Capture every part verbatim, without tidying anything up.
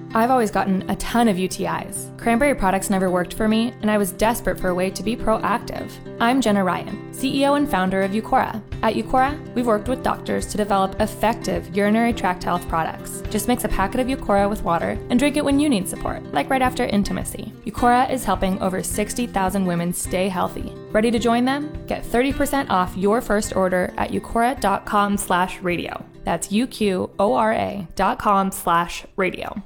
I've always gotten a ton of U T Is. Cranberry products never worked for me, and I was desperate for a way to be proactive. I'm Jenna Ryan, C E O and founder of Eucora. At Eucora, we've worked with doctors to develop effective urinary tract health products. Just mix a packet of Eucora with water and drink it when you need support, like right after intimacy. Eucora is helping over sixty thousand women stay healthy. Ready to join them? Get thirty percent off your first order at eucora.com slash radio. That's U-Q-O-R-A dot com slash radio.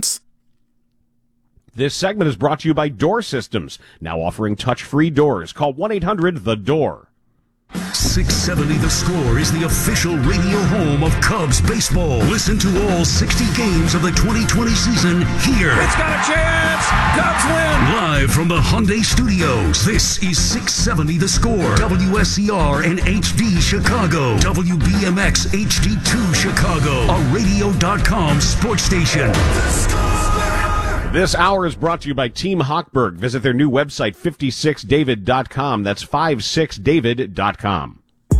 This segment is brought to you by Door Systems, now offering touch-free doors. Call one eight hundred the door. six seventy The Score is the official radio home of Cubs baseball. Listen to all sixty games of the twenty twenty season here. It's got a chance! Cubs win! Live from the Hyundai Studios, this is six seventy The Score. W S C R and H D Chicago. W B M X H D two Chicago. A radio dot com sports station. The Score! This hour is brought to you by Team Hochberg. Visit their new website, fifty-six david dot com. That's fifty-six david dot com.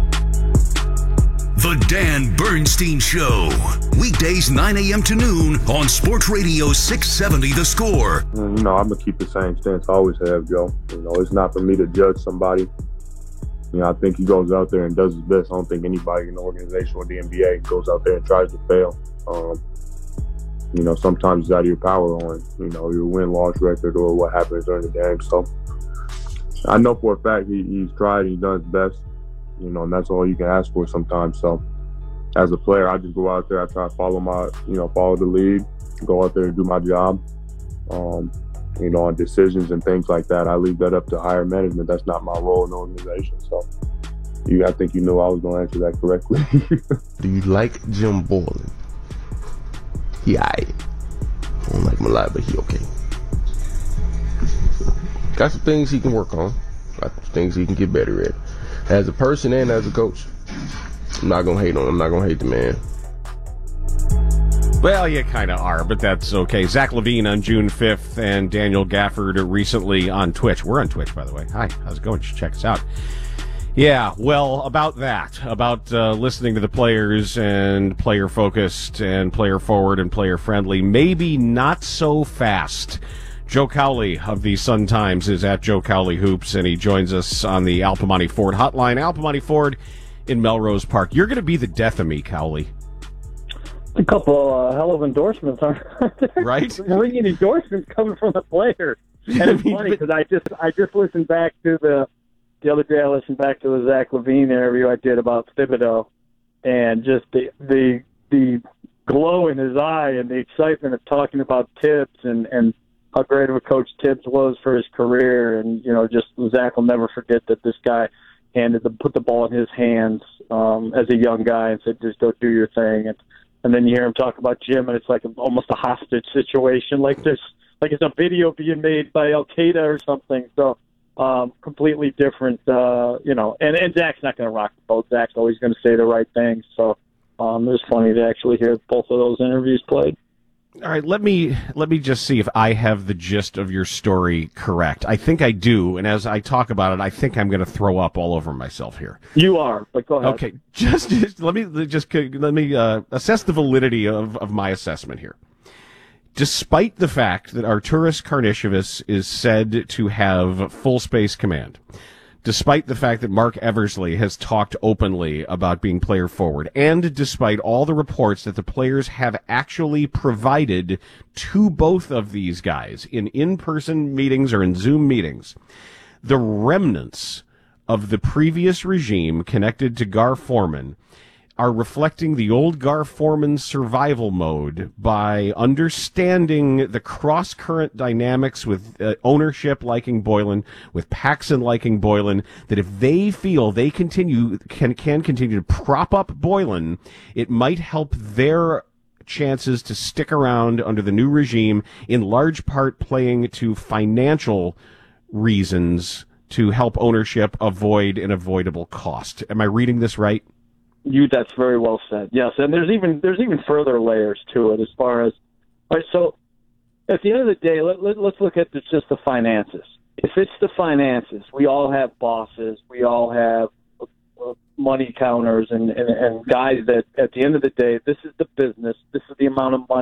The Dan Bernstein Show. Weekdays nine a.m. to noon on Sports Radio six seventy The Score. You know, I'm going to keep the same stance I always have, Joe. You know, it's not for me to judge somebody. You know, I think he goes out there and does his best. I don't think anybody in the organization or the N B A goes out there and tries to fail. Um, You know, sometimes it's out of your power on, you know, your win-loss record or what happens during the game. So I know for a fact he, he's tried, he's done his best, you know, and that's all you can ask for sometimes. So as a player, I just go out there, I try to follow my, you know, follow the lead, go out there and do my job. Um, you know, on decisions and things like that, I leave that up to higher management. That's not my role in the organization. So you, I think you knew I was going to answer that correctly. Do you like Jim Boylen? He aight. I don't like him a lot, but he okay. Got some things he can work on. Got some things he can get better at. As a person and as a coach, I'm not going to hate on him. I'm not going to hate the man. Well, you kind of are, but that's okay. Zach LaVine on June fifth and Daniel Gafford recently on Twitch. We're on Twitch, by the way. Hi, how's it going? Just check us out. Yeah, well, about that, about uh, listening to the players and player-focused and player-forward and player-friendly, maybe not so fast. Joe Cowley of the Sun-Times is at Joe Cowley Hoops, and he joins us on the Al Piemonte Ford hotline. Al Piemonte Ford in Melrose Park. You're going to be the death of me, Cowley. A couple uh, hell of endorsements, aren't there? Right? Ringing endorsements coming from the players. And it's funny because I just, I just listened back to the... The other day I listened back to the Zach LaVine interview I did about Thibodeau, and just the the the glow in his eye and the excitement of talking about Tibbs and, and how great of a coach Tibbs was for his career. And, you know, just Zach will never forget that this guy handed the, put the ball in his hands um, as a young guy and said, just go do your thing. And, and then you hear him talk about Jim, and it's like a, almost a hostage situation, like this, like it's a video being made by Al-Qaeda or something. So, Um, completely different, uh, you know, and, and Zach's not going to rock the boat. Zach's always going to say the right things. So um, it was funny to actually hear both of those interviews played. All right, let me let me just see if I have the gist of your story correct. I think I do, and as I talk about it, I think I'm going to throw up all over myself here. You are, but go ahead. Okay, just, just let me just let me uh, assess the validity of, of my assessment here. Despite the fact that Arturas Karnisovas is said to have full space command, despite the fact that Mark Eversley has talked openly about being player forward, and despite all the reports that the players have actually provided to both of these guys in in-person meetings or in Zoom meetings, the remnants of the previous regime connected to Gar Forman are reflecting the old Gar Forman survival mode by understanding the cross-current dynamics with uh, ownership liking Boylen, with Paxson liking Boylen, that if they feel they continue can can continue to prop up Boylen, it might help their chances to stick around under the new regime, in large part playing to financial reasons to help ownership avoid an avoidable cost. Am I reading this right? You, that's very well said. Yes, and there's even there's even further layers to it as far as, all right, so at the end of the day, let, let, let's look at this, just the finances. If it's the finances, we all have bosses, we all have uh, money counters and, and, and guys that at the end of the day, this is the business, this is the amount of money,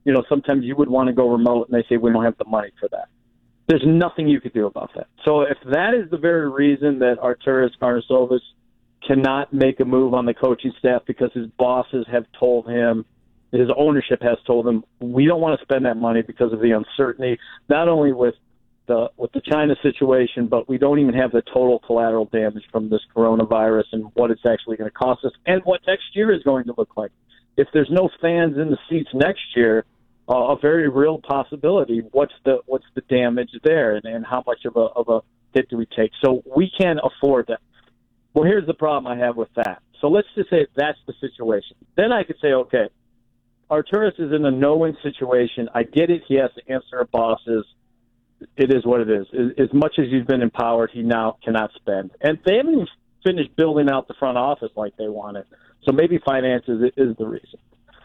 you know, sometimes you would want to go remote, and they say we don't have the money for that. There's nothing you could do about that. So if that is the very reason that Arturas Karnisovas cannot make a move on the coaching staff because his bosses have told him, his ownership has told him, we don't want to spend that money because of the uncertainty, not only with the with the China situation, but we don't even have the total collateral damage from this coronavirus and what it's actually going to cost us and what next year is going to look like. If there's no fans in the seats next year, uh, a very real possibility. What's the what's the damage there, and, and how much of a of a hit do we take? So we can't afford that. Well, here's the problem I have with that. So let's just say that's the situation. Then I could say, okay, Arturas is in a no-win situation. I get it. He has to answer to bosses. It is what it is. As much as he's been empowered, he now cannot spend. And they haven't even finished building out the front office like they wanted. So maybe finances is the reason.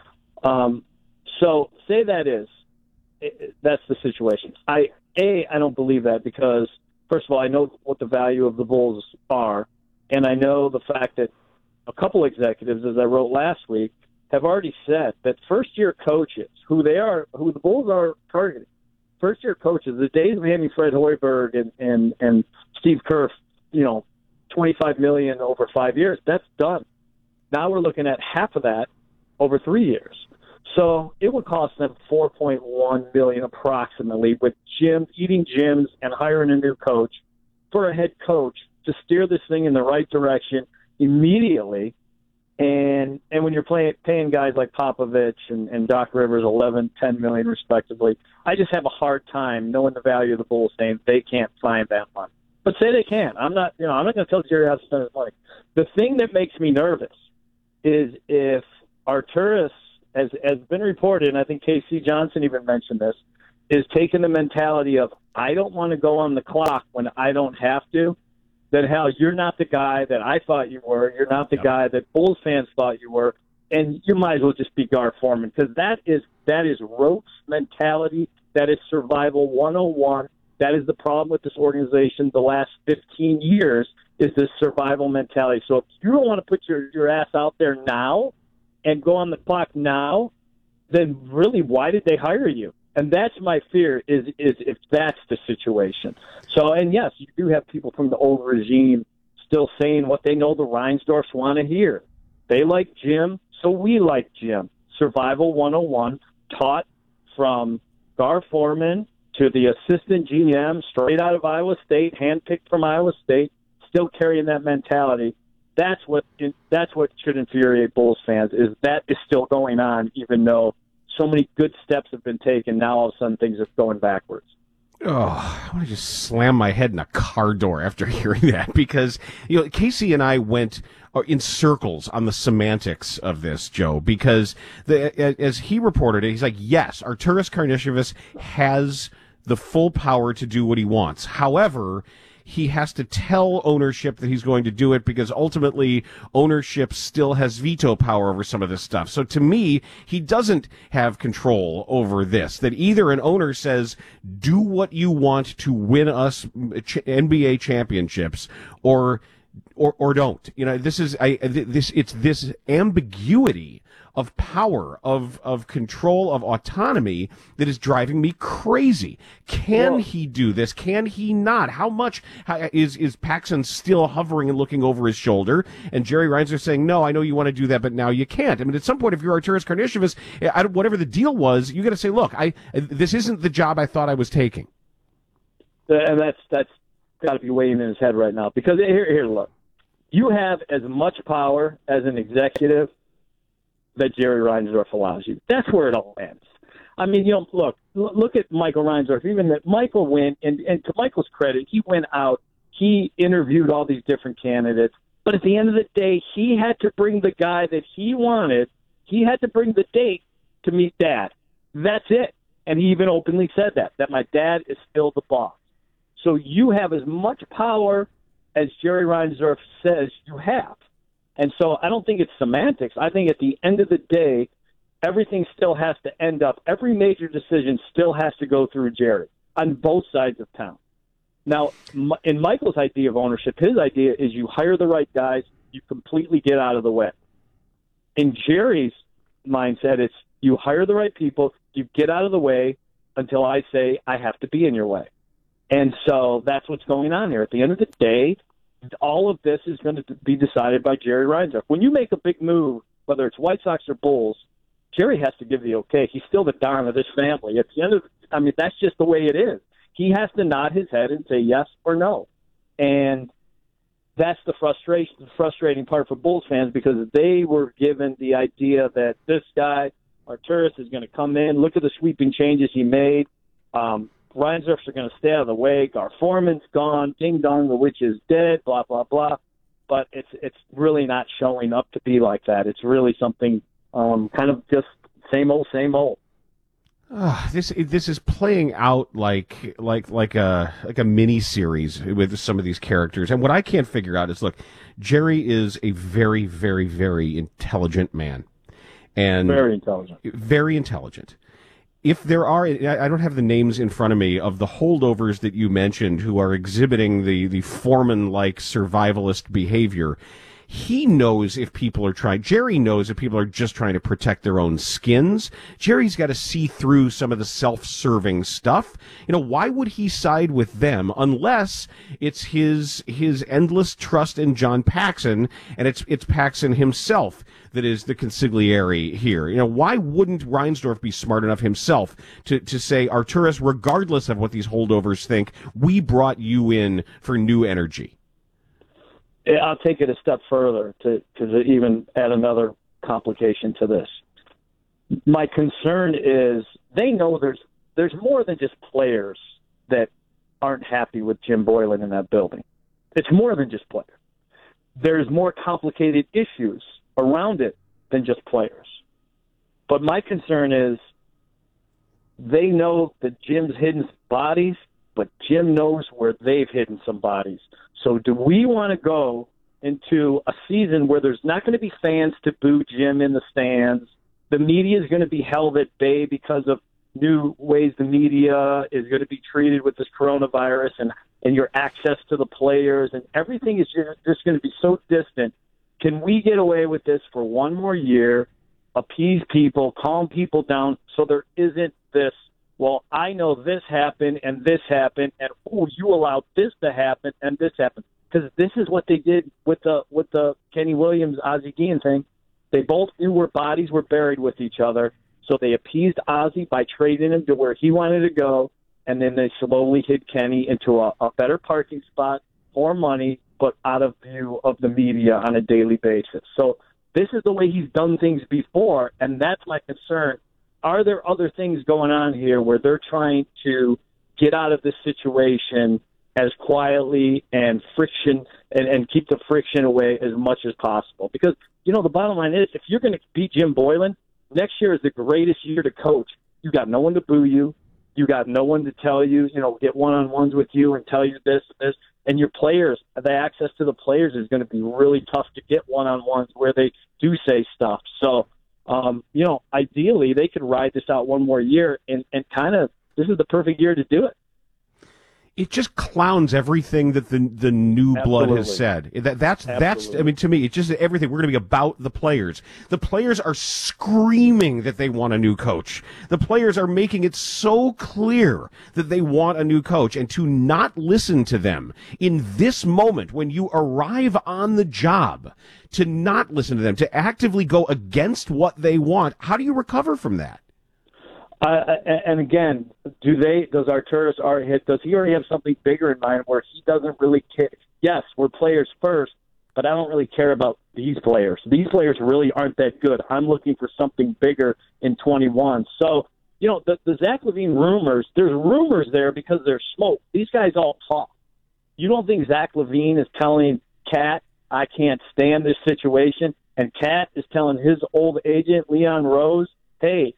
Um, so say that is, that's the situation. I A, I don't believe that because, first of all, I know what the value of the Bulls are, and I know the fact that a couple executives, as I wrote last week, have already said that first-year coaches, who they are, who the Bulls are targeting, first-year coaches, the days of handing Fred Hoiberg and, and, and Steve Kerr, you know, twenty-five million dollars over five years, that's done. Now we're looking at half of that over three years. So it would cost them four point one million dollars approximately with gyms, eating gyms, and hiring a new coach for a head coach to steer this thing in the right direction immediately. And and when you're playing, paying guys like Popovich and, and Doc Rivers eleven, ten million respectively, I just have a hard time knowing the value of the Bulls saying they can't find that money. But say they can. I'm not, you know, I'm not going to tell Jerry how to spend his money. The thing that makes me nervous is if Arturas, as has been reported, and I think K C Johnson even mentioned this, is taking the mentality of I don't want to go on the clock when I don't have to. That, hell, you're not the guy that I thought you were. You're not the yep. guy that Bulls fans thought you were. And you might as well just be Gar Forman because that is that is Rote's mentality. That is survival one oh one. That is the problem with this organization the last fifteen years is this survival mentality. So if you don't want to put your, your ass out there now and go on the clock now, then really why did they hire you? And that's my fear is is if that's the situation. So, and yes, you do have people from the old regime still saying what they know the Reinsdorfs want to hear. They like Jim, so we like Jim. Survival one oh one, taught from Gar Forman to the assistant G M, straight out of Iowa State, handpicked from Iowa State, still carrying that mentality. That's what that's what should infuriate Bulls fans, is that is still going on, even though so many good steps have been taken. Now all of a sudden things are going backwards. Oh, I want to just slam my head in a car door after hearing that because, you know, Casey and I went in circles on the semantics of this, Joe, because the, as he reported it, he's like, yes, Arturas Karnisovas has the full power to do what he wants. However, he has to tell ownership that he's going to do it because ultimately ownership still has veto power over some of this stuff. So to me, he doesn't have control over this, that either an owner says, do what you want to win us N B A championships or, or, or don't. You know, this is, I, this, it's this ambiguity of power, of of control, of autonomy that is driving me crazy. Can well, he do this? Can he not? How much how, is is Paxson still hovering and looking over his shoulder? And Jerry Reinsdorf saying, "No, I know you want to do that, but now you can't." I mean, at some point, if you're Arturas Karnisovas, I, whatever the deal was, you got to say, "Look, I this isn't the job I thought I was taking." And that's that's got to be weighing in his head right now because here, here, look, you have as much power as an executive that Jerry Reinsdorf allows you. That's where it all ends. I mean, you know, look, look at Michael Reinsdorf. Even that Michael went, and, and to Michael's credit, he went out, he interviewed all these different candidates, but at the end of the day, he had to bring the guy that he wanted. He had to bring the date to meet Dad. That's it. And he even openly said that, that my dad is still the boss. So you have as much power as Jerry Reinsdorf says you have. And so I don't think it's semantics. I think at the end of the day, everything still has to end up. Every major decision still has to go through Jerry on both sides of town. Now, in Michael's idea of ownership, his idea is you hire the right guys, you completely get out of the way. In Jerry's mindset, it's You hire the right people. You get out of the way until I say I have to be in your way. And so that's what's going on here. At the end of the day, all of this is going to be decided by Jerry Reinsdorf. When you make a big move, whether it's White Sox or Bulls, Jerry has to give the okay. He's still the Don of this family. At the end of, I mean, that's just the way it is. He has to nod his head and say yes or no. And that's the frustration, the frustrating part for Bulls fans, because they were given the idea that this guy, Arturas, is going to come in. Look at the sweeping changes he made. Um, Reinsdorf's are going to stay out of the way. Gar Forman's gone. Ding dong, the witch is dead. Blah blah blah. But it's it's really not showing up to be like that. It's really something um, kind of just same old, same old. Uh, this this is playing out like like like a like a mini series with some of these characters, and what I can't figure out is, look, Jerry is a very very very intelligent man, and very intelligent, very intelligent. If there are, I don't have the names in front of me of the holdovers that you mentioned who are exhibiting the the Foreman-like survivalist behavior. He knows if people are trying, Jerry knows if people are just trying to protect their own skins. Jerry's got to see through some of the self-serving stuff. You know, why would he side with them unless it's his, his endless trust in John Paxson, and it's, it's Paxson himself that is the consigliere here. You know, why wouldn't Reinsdorf be smart enough himself to, to say, Arturas, regardless of what these holdovers think, we brought you in for new energy? I'll take it a step further to, to even add another complication to this. My concern is they know there's there's more than just players that aren't happy with Jim Boylen in that building. It's more than just players. There's more complicated issues around it than just players. But my concern is they know that Jim's hidden bodies, but Jim knows where they've hidden some bodies. So do we want to go into a season where there's not going to be fans to boo Jim in the stands? The media is going to be held at bay because of new ways the media is going to be treated with this coronavirus, and, and your access to the players, and everything is just, just going to be so distant. Can we get away with this for one more year, appease people, calm people down, so there isn't this, well, I know this happened and this happened, and oh, you allowed this to happen and this happened, because this is what they did with the with the Kenny Williams Ozzie Guillen thing. They both knew where bodies were buried with each other, so they appeased Ozzie by trading him to where he wanted to go, and then they slowly hid Kenny into a, a better parking spot, more money, but out of view of the media on a daily basis. So this is the way he's done things before, and that's my concern. Are there other things going on here where they're trying to get out of this situation as quietly and friction and, and keep the friction away as much as possible? Because, you know, the bottom line is, if you're going to beat Jim Boylen, next year is the greatest year to coach. You got no one to boo you. You got no one to tell you, you know, get one-on-ones with you and tell you this and this. And your players, the access to the players is going to be really tough to get one-on-ones where they do say stuff. So, Um, you know, ideally they could ride this out one more year, and, and kind of this is the perfect year to do it. It just clowns everything that the the new Absolutely. blood has said. That that's Absolutely. that's. I mean, to me, it's just everything. We're going to be about the players. The players are screaming that they want a new coach. The players are making it so clear that they want a new coach, and to not listen to them in this moment when you arrive on the job, to not listen to them, to actively go against what they want. How do you recover from that? Uh, and again, do they? Does Arturas already hit? Does he already have something bigger in mind where he doesn't really care? Yes, we're players first, but I don't really care about these players. These players really aren't that good. I'm looking for something bigger in twenty-one. So, you know, the, the Zach LaVine rumors. There's rumors there because there's smoke. These guys all talk. You don't think Zach LaVine is telling Cat, I can't stand this situation, and Cat is telling his old agent Leon Rose, hey,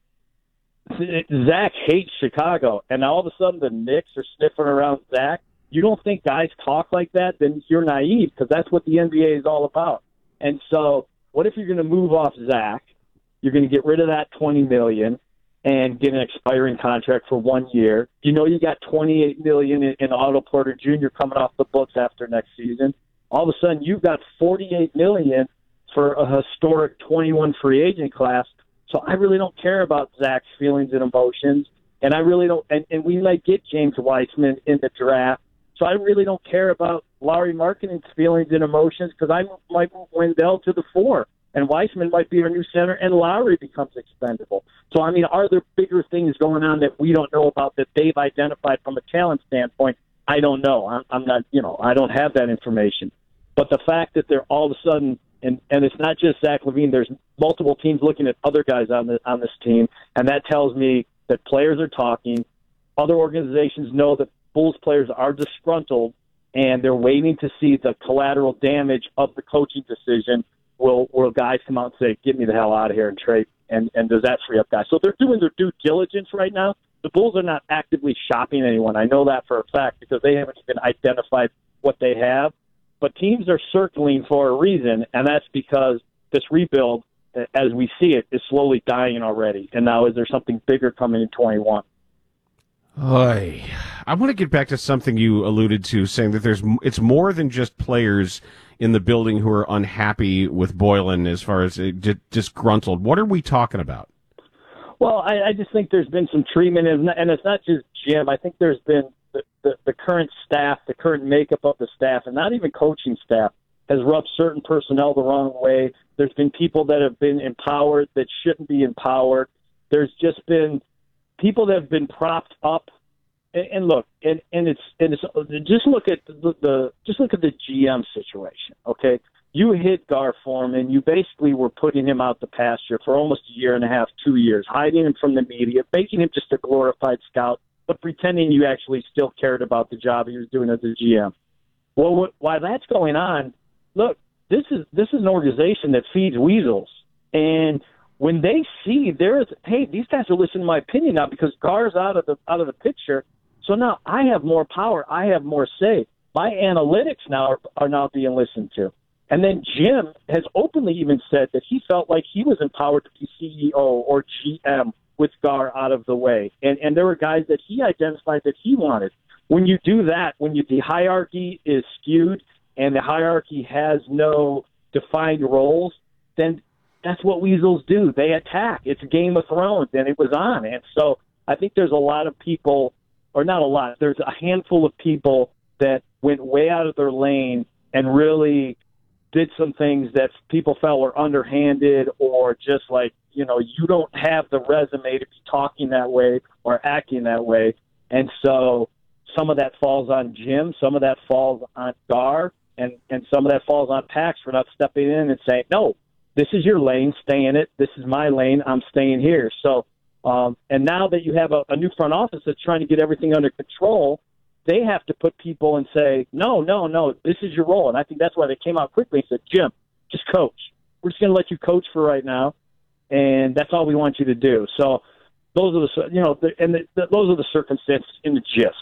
Zach hates Chicago, and all of a sudden the Knicks are sniffing around Zach? You don't think guys talk like that? Then you're naive, because that's what the N B A is all about. And so what if you're going to move off Zach? You're going to get rid of that twenty million dollars and get an expiring contract for one year. You know you got twenty-eight million dollars in, in Otto Porter Junior coming off the books after next season. All of a sudden you've got forty-eight million dollars for a historic twenty-one free agent class. So I really don't care about Zach's feelings and emotions, and I really don't. And, and we might get James Weissman in the draft, so I really don't care about Lauri Markkanen's feelings and emotions because I might move Wendell to the four, and Weissman might be our new center, and Lauri becomes expendable. So I mean, are there bigger things going on that we don't know about that they've identified from a talent standpoint? I don't know. I'm, I'm not. You know, I don't have that information. But the fact that they're all of a sudden And and it's not just Zach LaVine. There's multiple teams looking at other guys on the on this team, and that tells me that players are talking. Other organizations know that Bulls players are disgruntled, and they're waiting to see the collateral damage of the coaching decision. Will will guys come out and say, "Get me the hell out of here," and trade? And and does that free up guys? So they're doing their due diligence right now. The Bulls are not actively shopping anyone. I know that for a fact because they haven't even identified what they have. But teams are circling for a reason, and that's because this rebuild, as we see it, is slowly dying already. And now is there something bigger coming in twenty-one? Oy. I want to get back to something you alluded to, saying that there's it's more than just players in the building who are unhappy with Boylen as far as disgruntled. What are we talking about? Well, I, I just think there's been some treatment, and it's not just Jim. I think there's been The, the, the current staff, the current makeup of the staff, and not even coaching staff, has rubbed certain personnel the wrong way. There's been people that have been empowered that shouldn't be empowered. There's just been people that have been propped up. And, and look, and, and it's and it's just look at the, the just look at the G M situation. Okay, you hit Gar Forman. You basically were putting him out the pasture for almost a year and a half, two years, hiding him from the media, making him just a glorified scout, but pretending you actually still cared about the job he was doing as a G M. Well, what, while that's going on, look, this is this is an organization that feeds weasels. And when they see there's, hey, these guys are listening to my opinion now because Gar's out of the out of the picture, so now I have more power, I have more say. My analytics now are, are now being listened to. And then Jim has openly even said that he felt like he was empowered to be C E O or G M with Gar out of the way. And and there were guys that he identified that he wanted. When you do that, when you, the hierarchy is skewed and the hierarchy has no defined roles, then that's what weasels do. They attack. It's Game of Thrones, and it was on. And so I think there's a lot of people, or not a lot, there's a handful of people that went way out of their lane and really did some things that people felt were underhanded or just like, you know, you don't have the resume to be talking that way or acting that way. And so some of that falls on Jim, some of that falls on Gar, and, and some of that falls on Pax for not stepping in and saying, no, this is your lane, stay in it. This is my lane, I'm staying here. So, um, and now that you have a, a new front office that's trying to get everything under control, they have to put people and say, no, no, no, this is your role. And I think that's why they came out quickly and said, Jim, just coach. We're just going to let you coach for right now, and that's all we want you to do. So those are the, you know, the, and the, the, those are the circumstances in the gist.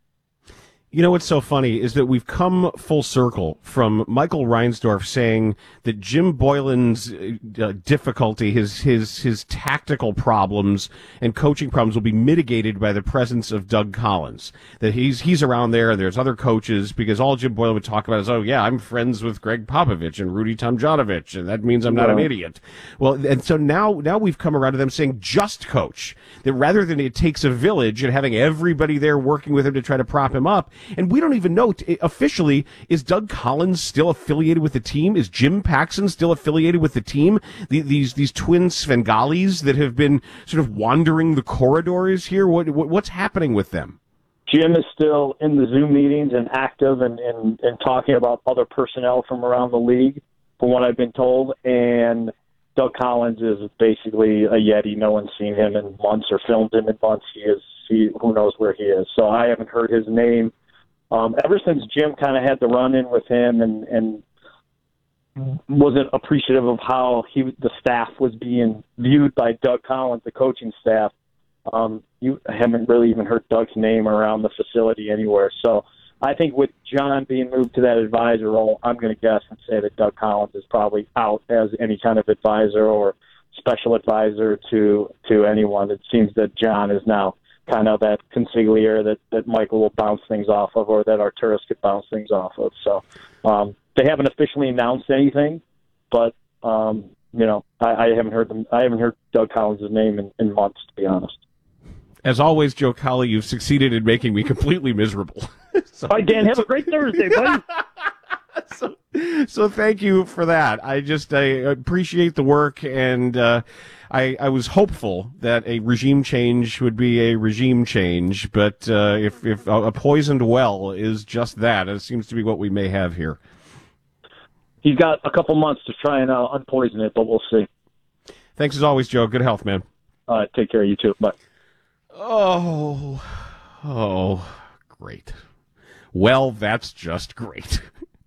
You know what's so funny is that we've come full circle from Michael Reinsdorf saying that Jim Boylen's uh, difficulty, his his his tactical problems and coaching problems will be mitigated by the presence of Doug Collins. That he's he's around there and there's other coaches, because all Jim Boylen would talk about is, oh yeah, I'm friends with Greg Popovich and Rudy Tomjanovich, and that means I'm not an idiot. Well, and so now now we've come around to them saying just coach. That rather than it takes a village and having everybody there working with him to try to prop him up. And we don't even know t- officially, is Doug Collins still affiliated with the team? Is Jim Paxson still affiliated with the team? The, these these twin Svengalis that have been sort of wandering the corridors here. What, what what's happening with them? Jim is still in the Zoom meetings and active and, and, and talking about other personnel from around the league, from what I've been told. And Doug Collins is basically a Yeti. No one's seen him in months or filmed him in months. He is he who knows where he is. So I haven't heard his name. Um, ever since Jim kind of had the run-in with him and, and wasn't appreciative of how he the staff was being viewed by Doug Collins, the coaching staff, um, you haven't really even heard Doug's name around the facility anywhere. So I think with John being moved to that advisor role, I'm going to guess and say that Doug Collins is probably out as any kind of advisor or special advisor to to anyone. It seems that John is now kind of that consigliere that, that Michael will bounce things off of, or that Arturas could bounce things off of. So um, they haven't officially announced anything, but um, you know, I, I haven't heard them. I haven't heard Doug Collins' name in, in months, to be honest. As always, Joe Cowley, you've succeeded in making me completely miserable. so, All right, Dan, have a great Thursday, buddy. so, so thank you for that. I just I appreciate the work, and uh, I, I was hopeful that a regime change would be a regime change, but uh, if, if a poisoned well is just that, it seems to be what we may have here. He's got a couple months to try and uh, unpoison it, but we'll see. Thanks as always, Joe. Good health, man. All right, take care. You too. Bye. Oh, oh, great. Well, that's just great.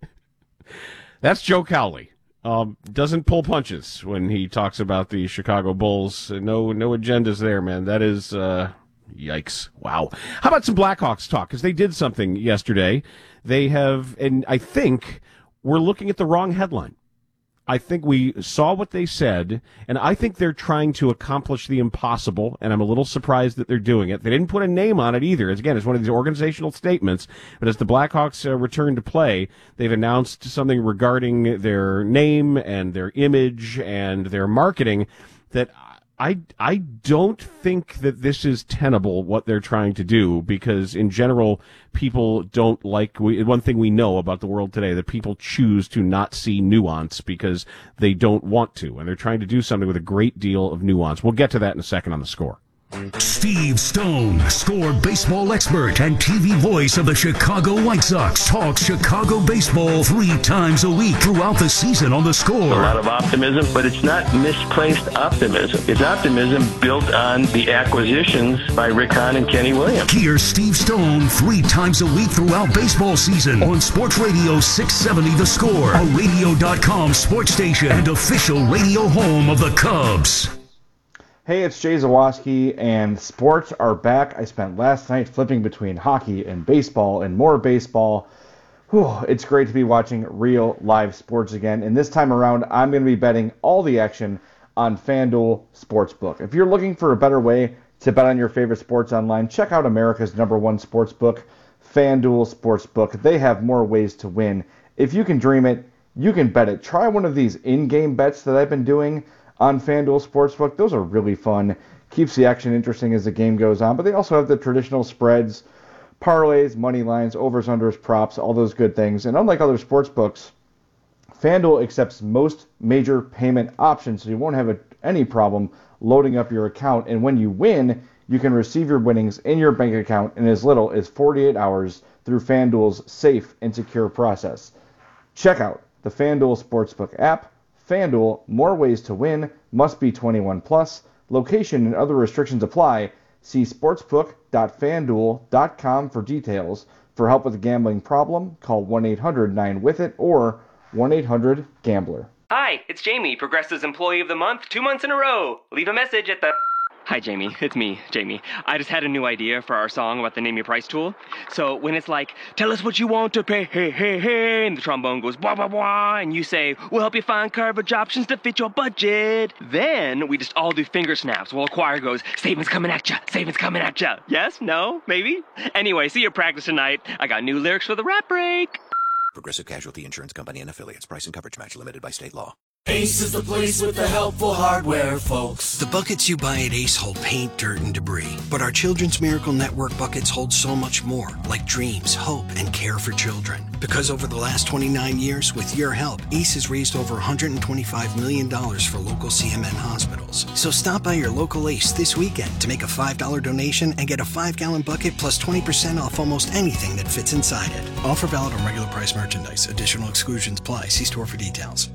That's Joe Cowley. Um, doesn't pull punches when he talks about the Chicago Bulls. No, no agendas there, man. That is, uh, yikes. Wow. How about some Blackhawks talk? Because they did something yesterday. They have, and I think we're looking at the wrong headline. I think we saw what they said, and I think they're trying to accomplish the impossible, and I'm a little surprised that they're doing it. They didn't put a name on it either. As, again, it's one of these organizational statements, but as the Blackhawks uh, return to play, they've announced something regarding their name and their image and their marketing that I, I don't think that this is tenable, what they're trying to do, because in general, people don't like, we, one thing we know about the world today, that people choose to not see nuance because they don't want to, and they're trying to do something with a great deal of nuance. We'll get to that in a second on The Score. Steve Stone, Score baseball expert and T V voice of the Chicago White Sox, talks Chicago baseball three times a week throughout the season on The Score. A lot of optimism, but it's not misplaced optimism. It's optimism built on the acquisitions by Rick Hahn and Kenny Williams. Here's Steve Stone three times a week throughout baseball season on Sports Radio six seventy The Score, a radio dot com sports station and official radio home of the Cubs. Hey, it's Jay Zawoski, and sports are back. I spent last night flipping between hockey and baseball and more baseball. Whew, it's great to be watching real live sports again, and this time around, I'm going to be betting all the action on FanDuel Sportsbook. If you're looking for a better way to bet on your favorite sports online, check out America's number one sportsbook, FanDuel Sportsbook. They have more ways to win. If you can dream it, you can bet it. Try one of these in-game bets that I've been doing on FanDuel Sportsbook. Those are really fun. Keeps the action interesting as the game goes on. But they also have the traditional spreads, parlays, money lines, overs, unders, props, all those good things. And unlike other sportsbooks, FanDuel accepts most major payment options, so you won't have a, any problem loading up your account. And when you win, you can receive your winnings in your bank account in as little as forty-eight hours through FanDuel's safe and secure process. Check out the FanDuel Sportsbook app. FanDuel, more ways to win, must be twenty-one plus. Location and other restrictions apply. See sportsbook dot fanduel dot com for details. For help with a gambling problem, call one eight hundred nine with it or one eight hundred gambler. Hi, it's Jamie, Progressive's Employee of the Month, two months in a row. Leave a message at the... Hi, Jamie. It's me, Jamie. I just had a new idea for our song about the Name Your Price tool. So when it's like, tell us what you want to pay, hey, hey, hey, and the trombone goes, blah, blah, blah, and you say, we'll help you find coverage options to fit your budget. Then we just all do finger snaps while the choir goes, savings coming at ya, savings coming at ya. Yes? No? Maybe? Anyway, see your practice tonight. I got new lyrics for the rap break. Progressive Casualty Insurance Company and Affiliates. Price and coverage match limited by state law. Ace is the place with the helpful hardware, folks. The buckets you buy at Ace hold paint, dirt, and debris. But our Children's Miracle Network buckets hold so much more, like dreams, hope, and care for children. Because over the last twenty-nine years, with your help, Ace has raised over one hundred twenty-five million dollars for local C M N hospitals. So stop by your local Ace this weekend to make a five dollar donation and get a five gallon bucket plus twenty percent off almost anything that fits inside it. Offer valid on regular price merchandise. Additional exclusions apply. See store for details.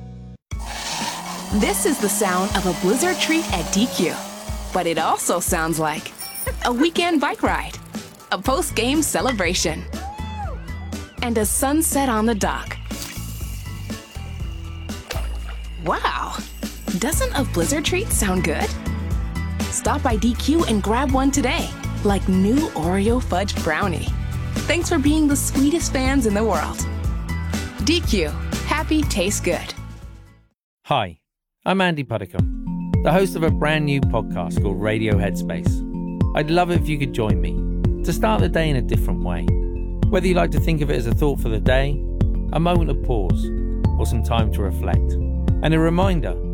This is the sound of a Blizzard treat at D Q. But it also sounds like a weekend bike ride, a post-game celebration, and a sunset on the dock. Wow! Doesn't a Blizzard treat sound good? Stop by D Q and grab one today, like new Oreo fudge brownie. Thanks for being the sweetest fans in the world. D Q. Happy tastes good. Hi, I'm Andy Puddicombe, the host of a brand new podcast called Radio Headspace. I'd love it if you could join me to start the day in a different way. Whether you like to think of it as a thought for the day, a moment of pause, or some time to reflect. And a reminder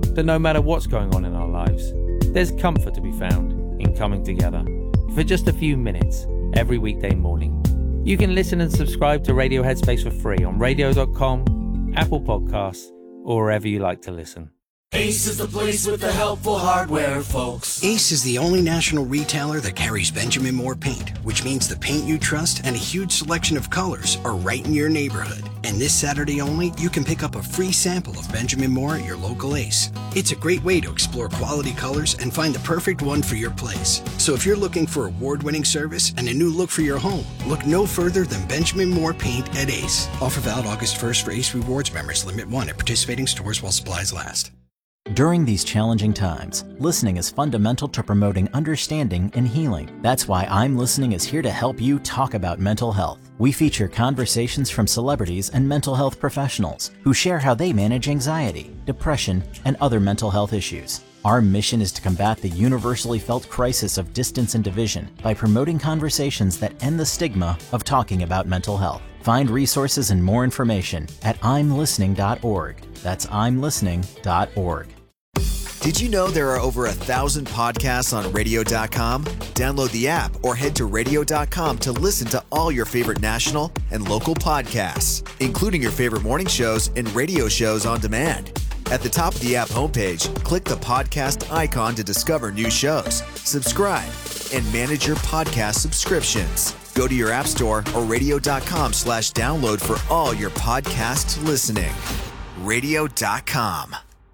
that no matter what's going on in our lives, there's comfort to be found in coming together for just a few minutes every weekday morning. You can listen and subscribe to Radio Headspace for free on radio dot com, Apple Podcasts, or wherever you like to listen. Ace is the place with the helpful hardware, folks. Ace is the only national retailer that carries Benjamin Moore paint, which means the paint you trust and a huge selection of colors are right in your neighborhood. And this Saturday only, you can pick up a free sample of Benjamin Moore at your local Ace. It's a great way to explore quality colors and find the perfect one for your place. So if you're looking for award-winning service and a new look for your home, look no further than Benjamin Moore paint at Ace. Offer valid August first for Ace Rewards members. Limit one at participating stores while supplies last. During these challenging times, listening is fundamental to promoting understanding and healing. That's why I'm Listening is here to help you talk about mental health. We feature conversations from celebrities and mental health professionals who share how they manage anxiety, depression, and other mental health issues. Our mission is to combat the universally felt crisis of distance and division by promoting conversations that end the stigma of talking about mental health. Find resources and more information at I'm listening dot org. That's I'm listening dot org. Did you know there are over a thousand podcasts on radio dot com? Download the app or head to radio dot com to listen to all your favorite national and local podcasts, including your favorite morning shows and radio shows on demand. At the top of the app homepage, click the podcast icon to discover new shows, subscribe, and manage your podcast subscriptions. Go to your app store or radio dot com slash download for all your podcast listening. radio dot com.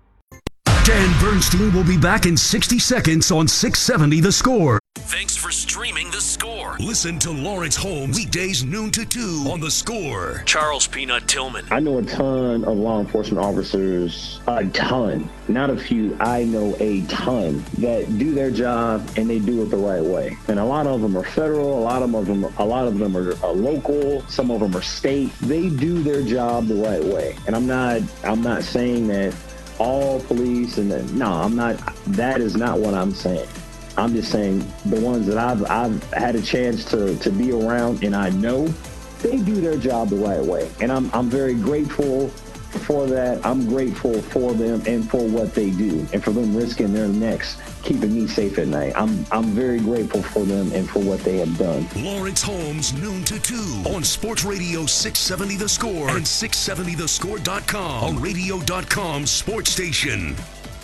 Dan Bernstein will be back in sixty seconds on six seventy The Score. Thanks for streaming The Score. Listen to Lawrence Holmes weekdays noon to two on The Score. Charles Peanut Tillman. I know a ton of law enforcement officers, a ton, not a few, I know a ton that do their job and they do it the right way. And a lot of them are federal, a lot of them, a lot of them are, are local, some of them are state. They do their job the right way. And I'm not, I'm not saying that all police and then, no, I'm not, that is not what I'm saying. I'm just saying the ones that I've I've had a chance to, to be around and I know, they do their job the right way. And I'm I'm very grateful for that. I'm grateful for them and for what they do and for them risking their necks, keeping me safe at night. I'm I'm very grateful for them and for what they have done. Lawrence Holmes, noon to two on Sports Radio six seventy The Score and six seventy the score dot com, a radio dot com sports station.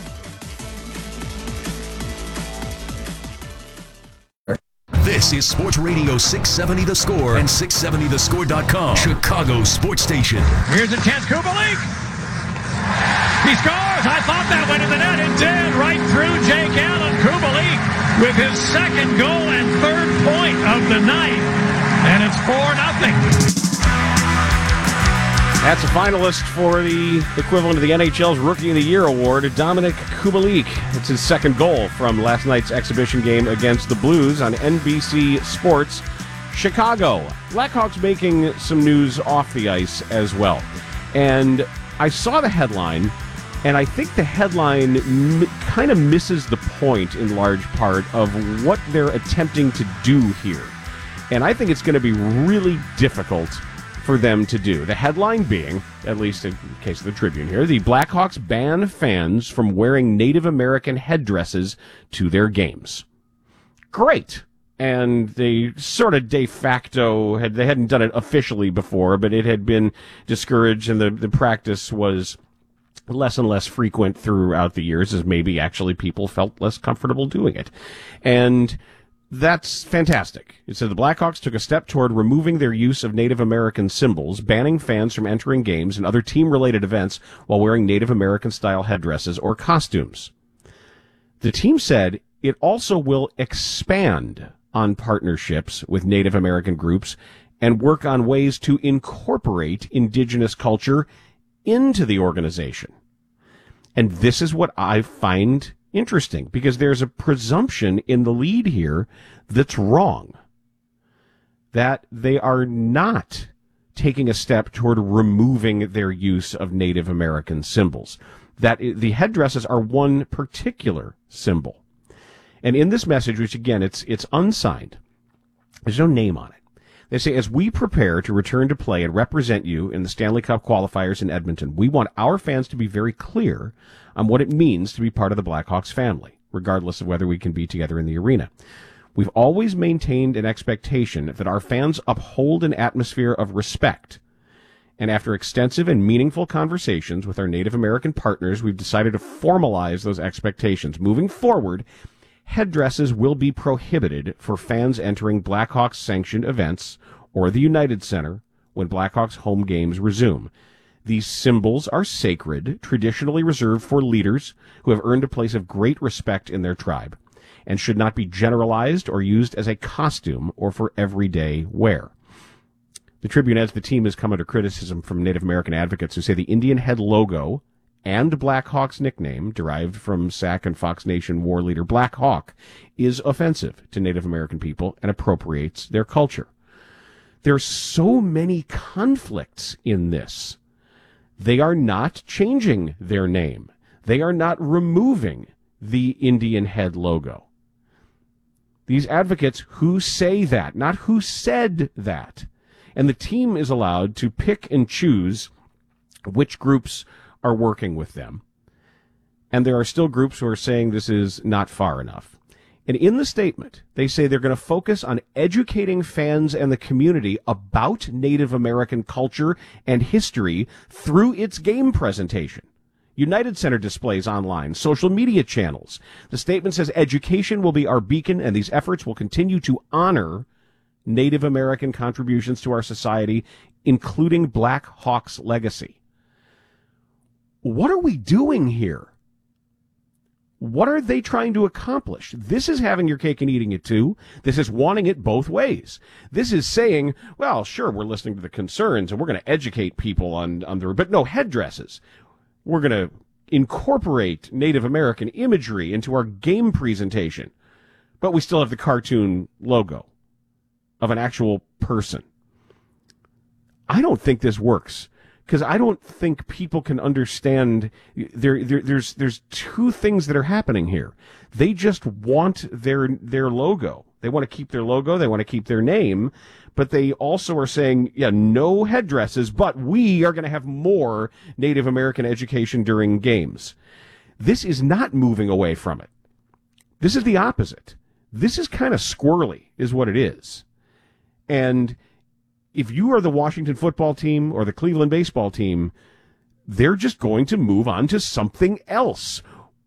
This is Sports Radio six seventy The Score and six seventy the score dot com, Chicago sports station. Here's a chance, Kubalik. He scores. I thought that went in the net. It did. Right through Jake Allen. Kubalik with his second goal and third point of the night. And it's four nothing. That's a finalist for the equivalent of the N H L's Rookie of the Year award, Dominik Kubalik. It's his second goal from last night's exhibition game against the Blues on N B C Sports Chicago. Blackhawks making some news off the ice as well. And I saw the headline, and I think the headline m- kind of misses the point in large part of what they're attempting to do here. And I think it's going to be really difficult for them to do. The headline being, at least in case of the Tribune here, the Blackhawks ban fans from wearing Native American headdresses to their games. Great. And they sort of de facto had, they hadn't done it officially before, but it had been discouraged, and the, the practice was less and less frequent throughout the years as maybe actually people felt less comfortable doing it. And that's fantastic. It said the Blackhawks took a step toward removing their use of Native American symbols, banning fans from entering games and other team-related events while wearing Native American-style headdresses or costumes. The team said it also will expand on partnerships with Native American groups and work on ways to incorporate indigenous culture into the organization. And this is what I find interesting, because there's a presumption in the lead here that's wrong, that they are not taking a step toward removing their use of Native American symbols, that the headdresses are one particular symbol. And in this message, which again, it's it's unsigned, there's no name on it, They say, as we prepare to return to play and represent you in the Stanley Cup qualifiers in Edmonton, we want our fans to be very clear on what it means to be part of the Blackhawks family, regardless of whether we can be together in the arena. We've always maintained an expectation that our fans uphold an atmosphere of respect. And after extensive and meaningful conversations with our Native American partners, we've decided to formalize those expectations. Moving forward, headdresses will be prohibited for fans entering Blackhawks-sanctioned events or the United Center when Blackhawks home games resume. These symbols are sacred, traditionally reserved for leaders who have earned a place of great respect in their tribe, and should not be generalized or used as a costume or for everyday wear. The Tribune adds the team has come under criticism from Native American advocates who say the Indian head logo and Blackhawks nickname, derived from S A C and Fox Nation war leader Black Hawk, is offensive to Native American people and appropriates their culture. There are so many conflicts in this. They are not changing their name. They are not removing the Indian head logo. These advocates who say that, not who said that. And the team is allowed to pick and choose which groups are working with them. And there are still groups who are saying this is not far enough. And in the statement, they say they're going to focus on educating fans and the community about Native American culture and history through its game presentation. United Center displays online, social media channels. The statement says education will be our beacon, and these efforts will continue to honor Native American contributions to our society, including Black Hawk's legacy. What are we doing here? What are they trying to accomplish? This is having your cake and eating it too. This is wanting it both ways. This is saying, well, sure, we're listening to the concerns and we're going to educate people on, on the, but no headdresses. We're going to incorporate Native American imagery into our game presentation, but we still have the cartoon logo of an actual person. I don't think this works, because I don't think people can understand. There, there, there's, there's two things that are happening here. They just want their, their logo. They want to keep their logo. They want to keep their name, but they also are saying, yeah, no headdresses, but we are going to have more Native American education during games. This is not moving away from it. This is the opposite. This is kind of squirrely, is what it is. And if you are the Washington football team or the Cleveland baseball team, they're just going to move on to something else.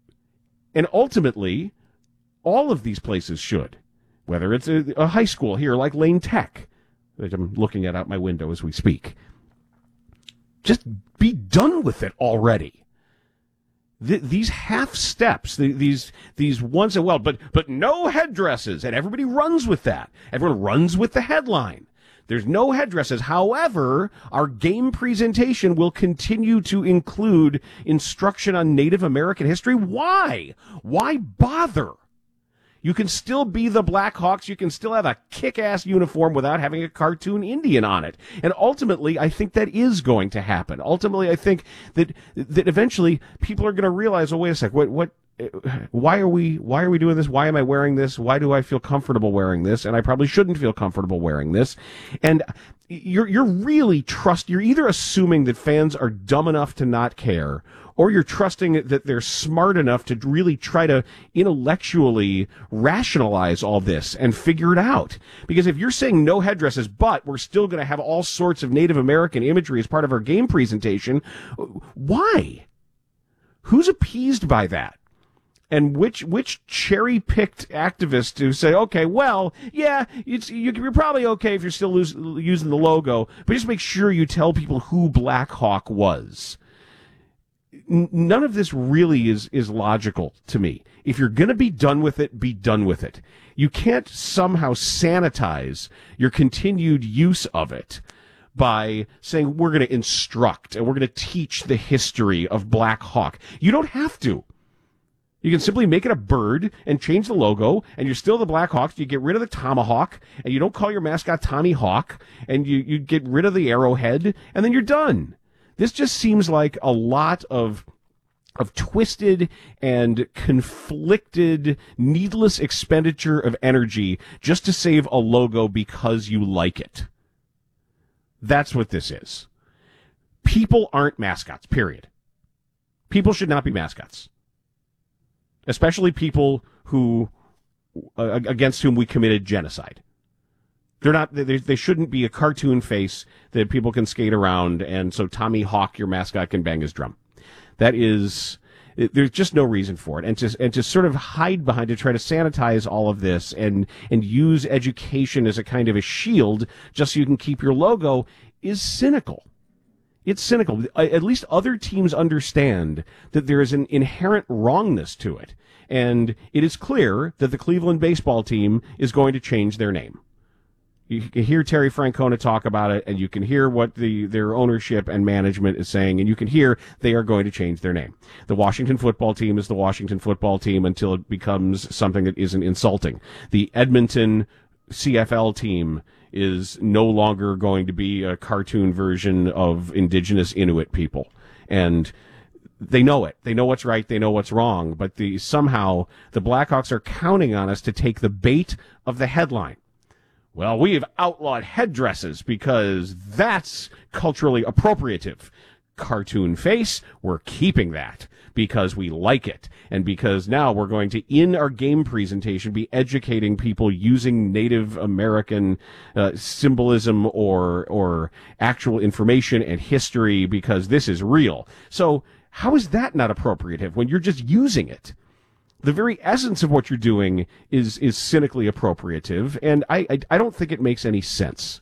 And ultimately, all of these places should, whether it's a, a high school here like Lane Tech, that I'm looking at out my window as we speak. Just be done with it already. Th- these half steps, th- these these ones that, well, but but no headdresses, and everybody runs with that. Everyone runs with the headline. There's no headdresses. However, our game presentation will continue to include instruction on Native American history. Why? Why bother? You can still be the Blackhawks. You can still have a kick-ass uniform without having a cartoon Indian on it. And ultimately, I think that is going to happen. Ultimately, I think that that eventually people are going to realize, oh, wait a sec, what what why are we why are we doing this? Why am I wearing this? Why do I feel comfortable wearing this? And I probably shouldn't feel comfortable wearing this. And you're you're really trust you're either assuming that fans are dumb enough to not care, or you're trusting that they're smart enough to really try to intellectually rationalize all this and figure it out. Because if you're saying no headdresses, but we're still going to have all sorts of Native American imagery as part of our game presentation, why? Who's appeased by that? And which which cherry-picked activists who say, okay, well, yeah, it's, you're probably okay if you're still lose, using the logo, but just make sure you tell people who Black Hawk was. N- none of this really is, is logical to me. If you're going to be done with it, be done with it. You can't somehow sanitize your continued use of it by saying we're going to instruct and we're going to teach the history of Black Hawk. You don't have to. You can simply make it a bird and change the logo, and you're still the Blackhawks. You get rid of the tomahawk, and you don't call your mascot Tommy Hawk, and you, you get rid of the arrowhead, and then you're done. This just seems like a lot of of twisted and conflicted, needless expenditure of energy just to save a logo because you like it. That's what this is. People aren't mascots, period. People should not be mascots. Especially people who, uh, against whom we committed genocide. They're not, they, they shouldn't be a cartoon face that people can skate around, and so Tommy Hawk, your mascot, can bang his drum. That is, there's just no reason for it. And to, and to sort of hide behind, to try to sanitize all of this and, and use education as a kind of a shield just so you can keep your logo is cynical. It's cynical. At least other teams understand that there is an inherent wrongness to it. And it is clear that the Cleveland baseball team is going to change their name. You can hear Terry Francona talk about it, and you can hear what the their ownership and management is saying, and you can hear they are going to change their name. The Washington football team is the Washington football team until it becomes something that isn't insulting. The Edmonton C F L team is no longer going to be a cartoon version of indigenous Inuit people. And they know it. They know what's right. They know what's wrong. But the somehow the Blackhawks are counting on us to take the bait of the headline. Well, we have outlawed headdresses because that's culturally appropriative. Cartoon face, we're keeping that because we like it. And because now we're going to, in our game presentation, be educating people using Native American uh, symbolism or or actual information and history because this is real. So how is that not appropriative when you're just using it? The very essence of what you're doing is is cynically appropriative, and I, I, I don't think it makes any sense.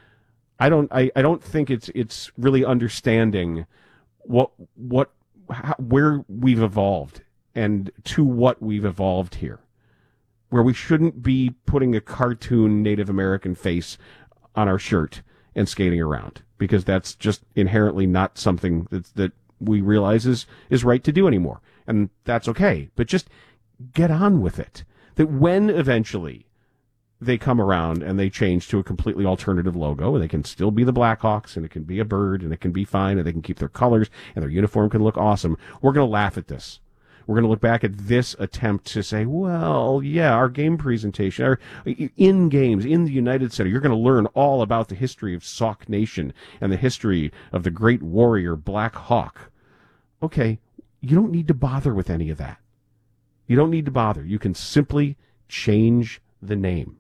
I don't I, I don't think it's it's really understanding what what how, where we've evolved and to what we've evolved here, where we shouldn't be putting a cartoon Native American face on our shirt and skating around, because that's just inherently not something that that we realize is is right to do anymore, and that's okay. But just get on with it. That when eventually they come around and they change to a completely alternative logo, and they can still be the Blackhawks, and it can be a bird, and it can be fine, and they can keep their colors, and their uniform can look awesome, we're going to laugh at this. We're going to look back at this attempt to say, well, yeah, our game presentation, our, in games, in the United Center, you're going to learn all about the history of Sauk Nation and the history of the great warrior Black Hawk. Okay, you don't need to bother with any of that. You don't need to bother. You can simply change the name.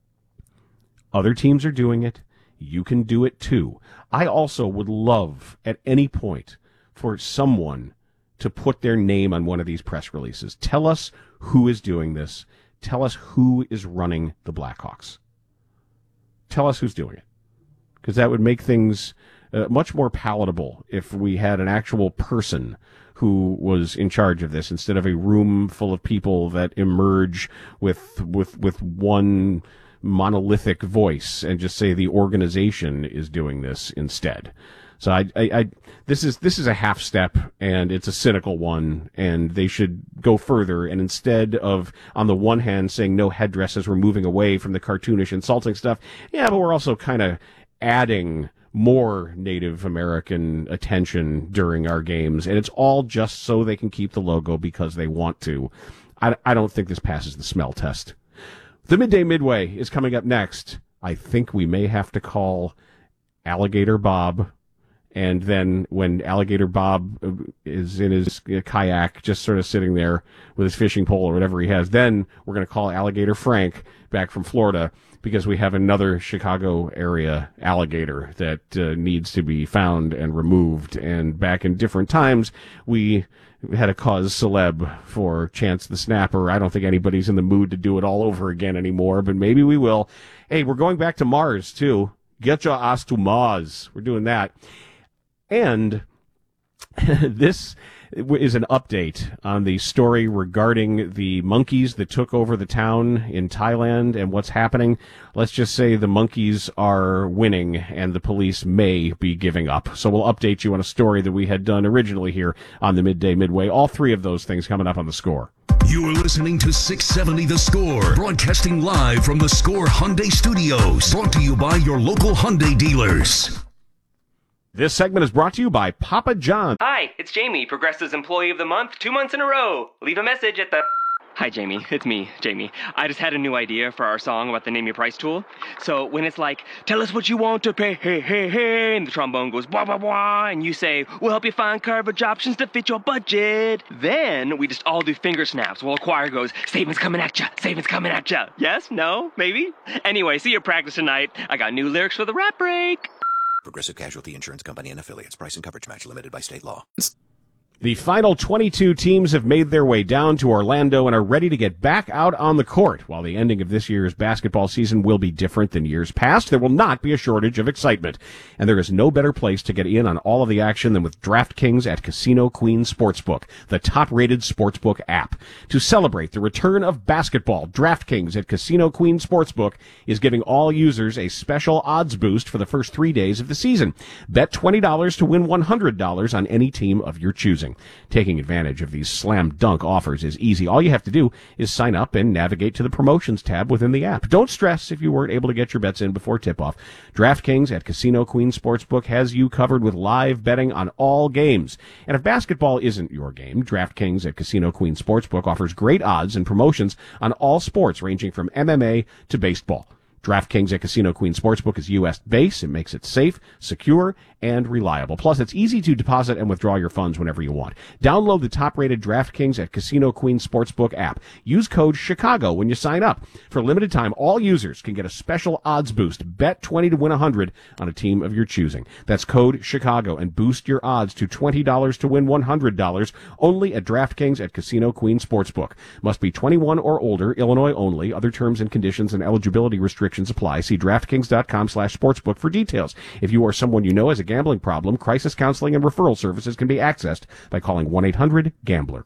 Other teams are doing it. You can do it too. I also would love at any point for someone to put their name on one of these press releases. Tell us who is doing this. Tell us who is running the Blackhawks. Tell us who's doing it. Because that would make things uh, much more palatable if we had an actual person who was in charge of this instead of a room full of people that emerge with with with one monolithic voice and just say the organization is doing this instead. So I, I, I, this is this is a half step, and it's a cynical one, and they should go further. And instead of, on the one hand, saying no headdresses, we're moving away from the cartoonish, insulting stuff. Yeah, but we're also kind of adding more Native American attention during our games, and it's all just so they can keep the logo because they want to. I, I don't think this passes the smell test. The Midday Midway is coming up next. I think we may have to call Alligator Bob. And then when Alligator Bob is in his kayak, just sort of sitting there with his fishing pole or whatever he has, then we're going to call Alligator Frank back from Florida, because we have another Chicago area alligator that uh, needs to be found and removed. And back in different times, we had a cause celeb for Chance the Snapper. I don't think anybody's in the mood to do it all over again anymore, but maybe we will. Hey, we're going back to Mars, too. Get your ass to Mars. We're doing that. And this is an update on the story regarding the monkeys that took over the town in Thailand and what's happening. Let's just say the monkeys are winning and the police may be giving up. So we'll update you on a story that we had done originally here on the Midday Midway. All three of those things coming up on The Score. You're listening to six seventy The Score, broadcasting live from the Score Hyundai Studios, brought to you by your local Hyundai dealers. This segment is brought to you by Papa John. Hi, it's Jamie, Progressive's Employee of the Month, two months in a row. Leave a message at the... Hi, Jamie. It's me, Jamie. I just had a new idea for our song about the Name Your Price tool. So when it's like, tell us what you want to pay, hey, hey, hey, and the trombone goes, blah, blah, blah, and you say, we'll help you find coverage options to fit your budget. Then we just all do finger snaps while a choir goes, savings coming at ya, savings coming at ya. Yes? No? Maybe? Anyway, see your practice tonight. I got new lyrics for the rap break. Progressive Casualty Insurance Company and Affiliates. Price and coverage match limited by state law. The final twenty-two teams have made their way down to Orlando and are ready to get back out on the court. While the ending of this year's basketball season will be different than years past, there will not be a shortage of excitement. And there is no better place to get in on all of the action than with DraftKings at Casino Queen Sportsbook, the top-rated sportsbook app. To celebrate the return of basketball, DraftKings at Casino Queen Sportsbook is giving all users a special odds boost for the first three days of the season. Bet twenty dollars to win one hundred dollars on any team of your choosing. Taking advantage of these slam dunk offers is easy. All you have to do is sign up and navigate to the promotions tab within the app. Don't stress if you weren't able to get your bets in before tip-off. DraftKings at Casino Queen Sportsbook has you covered with live betting on all games. And if basketball isn't your game, DraftKings at Casino Queen Sportsbook offers great odds and promotions on all sports ranging from M M A to baseball. DraftKings at Casino Queen Sportsbook is U S based. It makes it safe, secure, and reliable. Plus, it's easy to deposit and withdraw your funds whenever you want. Download the top-rated DraftKings at Casino Queen Sportsbook app. Use code Chicago when you sign up. For a limited time, all users can get a special odds boost. Bet twenty to win one hundred on a team of your choosing. That's code Chicago and boost your odds to twenty dollars to win one hundred dollars only at DraftKings at Casino Queen Sportsbook. Must be twenty-one or older, Illinois only. Other terms and conditions and eligibility restrictions apply. See DraftKings.com slash sportsbook for details. If you or someone you know has a gambling problem, crisis counseling and referral services can be accessed by calling one eight hundred gambler.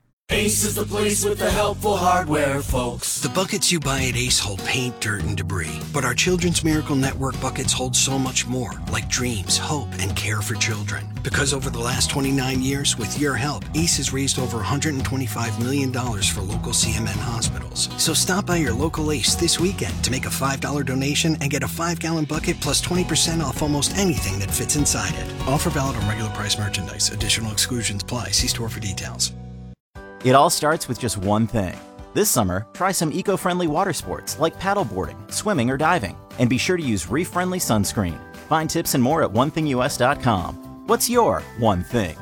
Ace is the place with the helpful hardware, folks. The buckets you buy at Ace hold paint, dirt, and debris. But our Children's Miracle Network buckets hold so much more, like dreams, hope, and care for children. Because over the last twenty-nine years, with your help, Ace has raised over one hundred twenty-five million dollars for local C M N hospitals. So stop by your local Ace this weekend to make a five dollar donation and get a five gallon bucket plus twenty percent off almost anything that fits inside it. Offer valid on regular price merchandise. Additional exclusions apply. See store for details. It all starts with just one thing. This summer, try some eco-friendly water sports like paddleboarding, swimming, or diving. And be sure to use reef-friendly sunscreen. Find tips and more at one thing U S dot com. What's your one thing?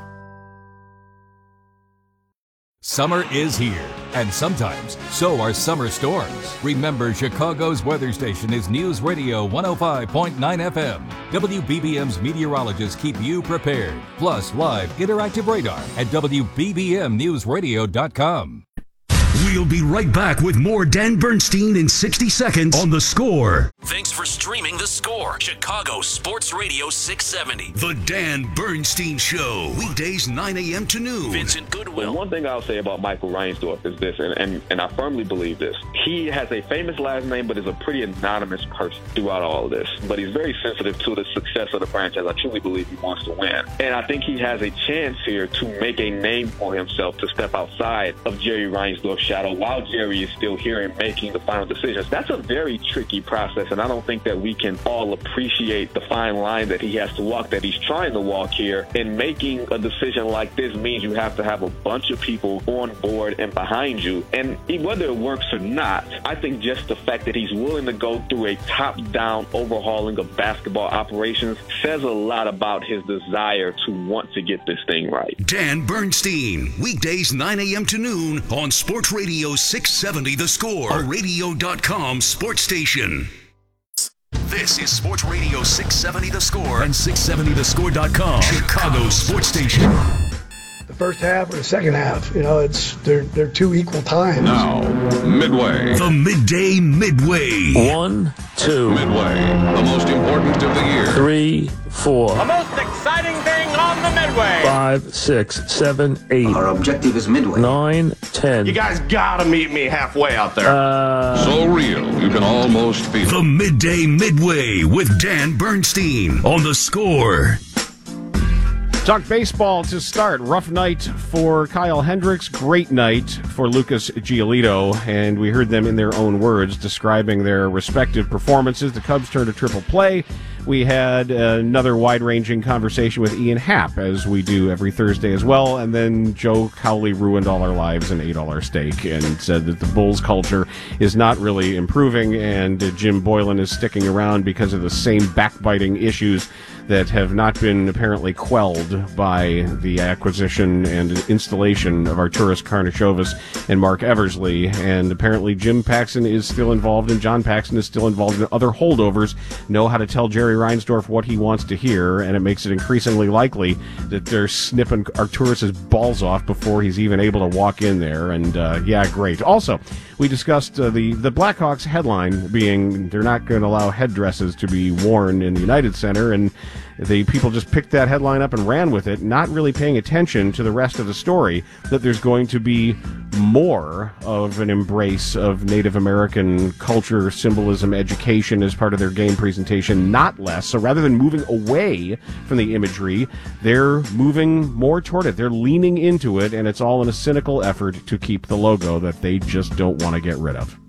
Summer is here, and sometimes so are summer storms. Remember, Chicago's weather station is News Radio one oh five point nine F M. W B B M's meteorologists keep you prepared. Plus, live interactive radar at W B B M news radio dot com. We'll be right back with more Dan Bernstein in sixty seconds on The Score. Thanks for streaming The Score, Chicago Sports Radio six seventy. The Dan Bernstein Show, weekdays nine a.m. to noon. Vincent Goodwill. And one thing I'll say about Michael Reinsdorf is this, and, and, and I firmly believe this. He has a famous last name, but is a pretty anonymous person throughout all of this. But he's very sensitive to the success of the franchise. I truly believe he wants to win. And I think he has a chance here to make a name for himself, to step outside of Jerry Reinsdorf's shadow while Jerry is still here and making the final decisions. That's a very tricky process, and I don't think that we can all appreciate the fine line that he has to walk, that he's trying to walk here. And making a decision like this means you have to have a bunch of people on board and behind you. And whether it works or not, I think just the fact that he's willing to go through a top-down overhauling of basketball operations says a lot about his desire to want to get this thing right. Dan Bernstein, weekdays nine a.m. to noon on Sports Radio six seventy The Score, a radio dot com sports station. This is Sports Radio six seventy The Score and six seventy the score dot com, Chicago's sports station. The first half or the second half, you know, it's they're they're two equal times. Now, midway. The midday midway. One, two. Midway, the most important of the year. Three, four. The most exciting thing on the midway. Five, six, seven, eight. Our objective is midway. Nine, ten. You guys gotta meet me halfway out there. Uh, so real, you can almost feel it. The midday midway with Dan Bernstein on The Score. Talk baseball to start. Rough night for Kyle Hendricks. Great night for Lucas Giolito. And we heard them in their own words describing their respective performances. The Cubs turned a triple play We had another wide-ranging conversation with Ian Happ, as we do every Thursday as well, and then Joe Cowley ruined all our lives and ate all our steak and said that the Bulls culture is not really improving, and uh, Jim Boylan is sticking around because of the same backbiting issues that have not been apparently quelled by the acquisition and installation of Arturas Karnisovas and Mark Eversley. And apparently Jim Paxson is still involved, and John Paxson is still involved in other holdovers, know how to tell Jerry Reinsdorf what he wants to hear, and it makes it increasingly likely that they're snipping Arturas' balls off before he's even able to walk in there. And, uh, yeah, great. Also, we discussed uh, the, the Blackhawks headline being they're not going to allow headdresses to be worn in the United Center, and the people just picked that headline up and ran with it, not really paying attention to the rest of the story, that there's going to be more of an embrace of Native American culture, symbolism, education as part of their game presentation, not less. So rather than moving away from the imagery, they're moving more toward it. They're leaning into it, and it's all in a cynical effort to keep the logo that they just don't want to get rid of.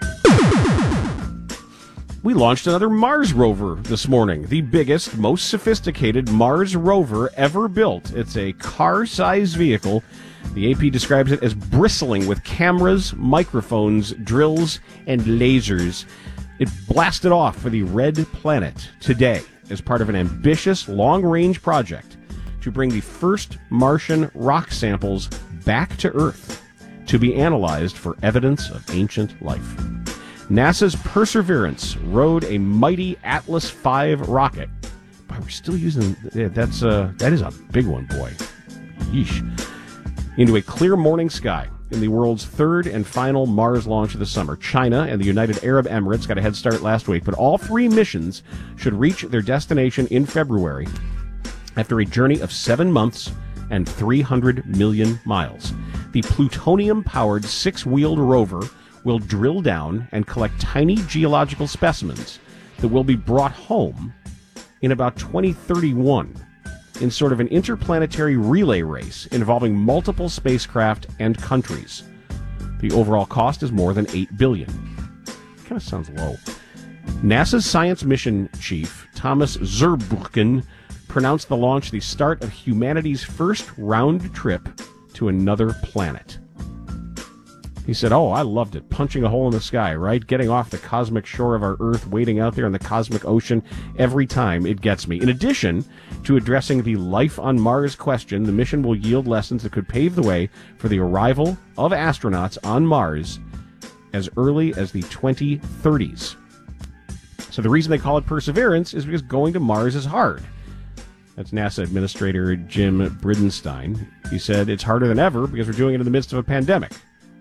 We launched another Mars rover this morning, the biggest, most sophisticated Mars rover ever built. It's a car-sized vehicle. The A P describes it as bristling with cameras, microphones, drills, and lasers. It blasted off for the Red Planet today as part of an ambitious long-range project to bring the first Martian rock samples back to Earth to be analyzed for evidence of ancient life. NASA's Perseverance rode a mighty Atlas five rocket. But we're still using yeah, that's uh that is a big one, boy. Yeesh. Into a clear morning sky in the world's third and final Mars launch of the summer. China and the United Arab Emirates got a head start last week, but all three missions should reach their destination in February after a journey of seven months and three hundred million miles. The plutonium-powered six-wheeled rover will drill down and collect tiny geological specimens that will be brought home in about twenty thirty-one in sort of an interplanetary relay race involving multiple spacecraft and countries. The overall cost is more than eight billion dollars. Kind of sounds low. NASA's science mission chief, Thomas Zurbuchen, pronounced the launch the start of humanity's first round trip to another planet. He said, oh, I loved it. Punching a hole in the sky, right? Getting off the cosmic shore of our Earth, waiting out there in the cosmic ocean. Every time it gets me. In addition to addressing the life on Mars question, the mission will yield lessons that could pave the way for the arrival of astronauts on Mars as early as the twenty thirties. So the reason they call it Perseverance is because going to Mars is hard. That's NASA Administrator Jim Bridenstine. He said, it's harder than ever because we're doing it in the midst of a pandemic.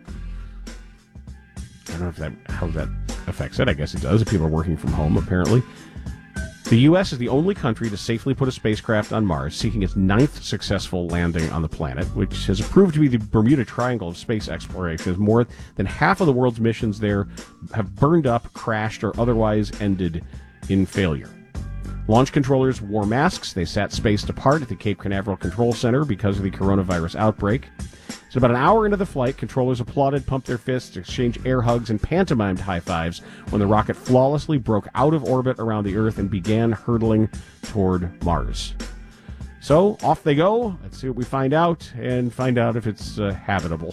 I don't know if that how that affects it. I guess it does if people are working from home, apparently. The U S is the only country to safely put a spacecraft on Mars, seeking its ninth successful landing on the planet, which has proved to be the Bermuda Triangle of space exploration, as more than half of the world's missions there have burned up, crashed, or otherwise ended in failure. Launch controllers wore masks. They sat spaced apart at the Cape Canaveral Control Center because of the coronavirus outbreak. So about an hour into the flight, controllers applauded, pumped their fists, exchanged air hugs, and pantomimed high fives when the rocket flawlessly broke out of orbit around the Earth and began hurtling toward Mars. So off they go. Let's see what we find out, and find out if it's uh, habitable.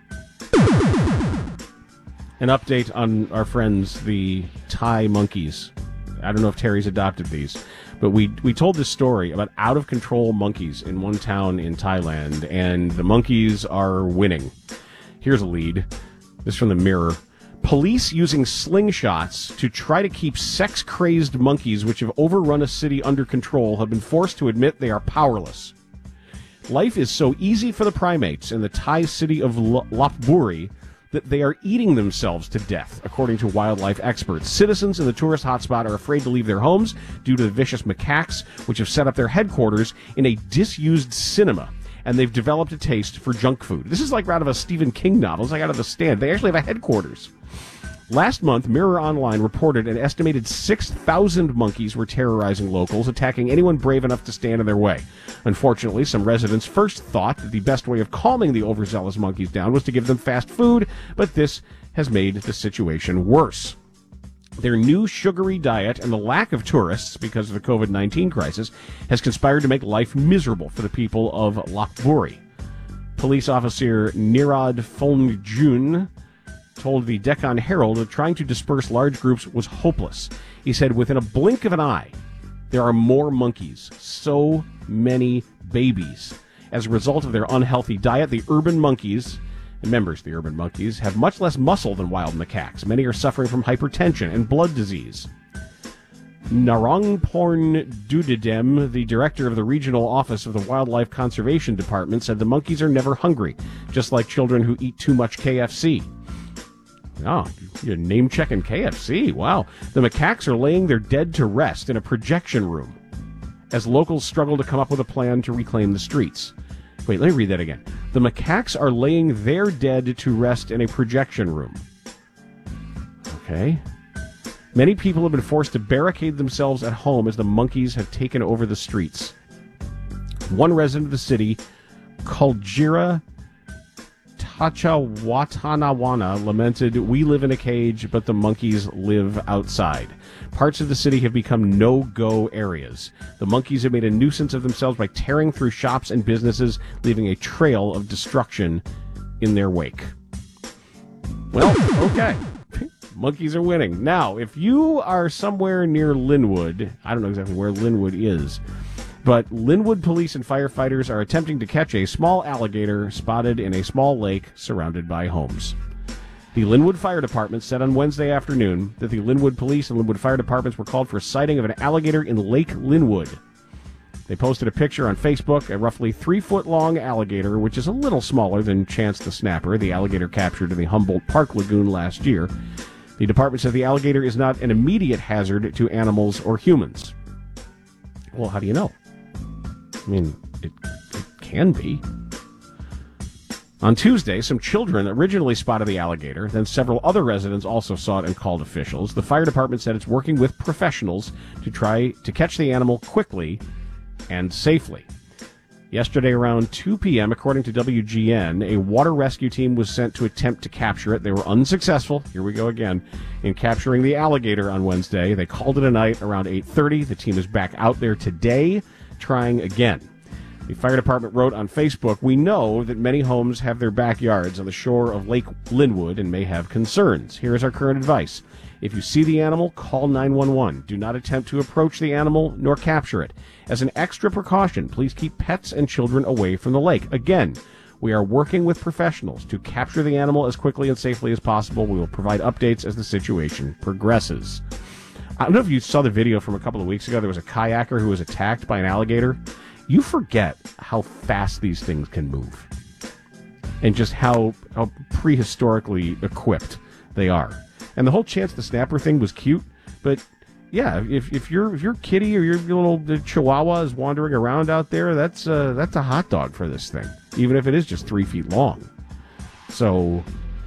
An update on our friends, the Thai monkeys. I don't know if Terry's adopted these, but we we told this story about out-of-control monkeys in one town in Thailand, and the monkeys are winning. Here's a lead. This is from the Mirror. Police using slingshots to try to keep sex-crazed monkeys which have overrun a city under control have been forced to admit they are powerless. Life is so easy for the primates in the Thai city of L- Lopburi that they are eating themselves to death, according to wildlife experts. Citizens in the tourist hotspot are afraid to leave their homes due to the vicious macaques, which have set up their headquarters in a disused cinema, and they've developed a taste for junk food. This is like out of a Stephen King novel. It's like out of The Stand. They actually have a headquarters. Last month, Mirror Online reported an estimated six thousand monkeys were terrorizing locals, attacking anyone brave enough to stand in their way. Unfortunately, some residents first thought that the best way of calming the overzealous monkeys down was to give them fast food, but this has made the situation worse. Their new sugary diet and the lack of tourists because of the covid nineteen crisis has conspired to make life miserable for the people of Lopburi. Police officer Nirad Fongjun told the Deccan Herald that trying to disperse large groups was hopeless. He said, within a blink of an eye, there are more monkeys, so many babies. As a result of their unhealthy diet, the urban monkeys, and members of the urban monkeys, have much less muscle than wild macaques. Many are suffering from hypertension and blood disease. Narongporn Dudidem, the director of the regional office of the Wildlife Conservation Department, said the monkeys are never hungry, just like children who eat too much K F C. Oh, you're name-checking K F C. Wow. The macaques are laying their dead to rest in a projection room as locals struggle to come up with a plan to reclaim the streets. Wait, let me read that again. The macaques are laying their dead to rest in a projection room. Okay. Many people have been forced to barricade themselves at home as the monkeys have taken over the streets. One resident of the city, Kuljira Tachawatanawana, lamented, "We live in a cage, but the monkeys live outside." Parts of the city have become no-go areas. The monkeys have made a nuisance of themselves by tearing through shops and businesses, leaving a trail of destruction in their wake. Well, okay. Monkeys are winning. Now, if you are somewhere near Linwood, I don't know exactly where Linwood is, but Linwood police and firefighters are attempting to catch a small alligator spotted in a small lake surrounded by homes. The Linwood Fire Department said on Wednesday afternoon that the Linwood Police and Linwood Fire Departments were called for a sighting of an alligator in Lake Linwood. They posted a picture on Facebook, a roughly three-foot-long alligator, which is a little smaller than Chance the Snapper, the alligator captured in the Humboldt Park Lagoon last year. The department said the alligator is not an immediate hazard to animals or humans. Well, how do you know? I mean, it, it can be. On Tuesday, some children originally spotted the alligator, then several other residents also saw it and called officials. The fire department said it's working with professionals to try to catch the animal quickly and safely. Yesterday around two p.m., according to W G N, a water rescue team was sent to attempt to capture it. They were unsuccessful, here we go again, in capturing the alligator on Wednesday. They called it a night around eight thirty. The team is back out there today, trying again. The fire department wrote on Facebook, "We know that many homes have their backyards on the shore of Lake Linwood and may have concerns. Here is our current advice. If you see the animal, call nine one one. Do not attempt to approach the animal nor capture it. As an extra precaution, please keep pets and children away from the lake. Again, we are working with professionals to capture the animal as quickly and safely as possible. We will provide updates as the situation progresses." I don't know if you saw the video from a couple of weeks ago. There was a kayaker who was attacked by an alligator. You forget how fast these things can move and just how, how prehistorically equipped they are. And the whole Chance the Snapper thing was cute, but yeah, if if your if your kitty or your little chihuahua is wandering around out there, that's uh, that's a hot dog for this thing, even if it is just three feet long. So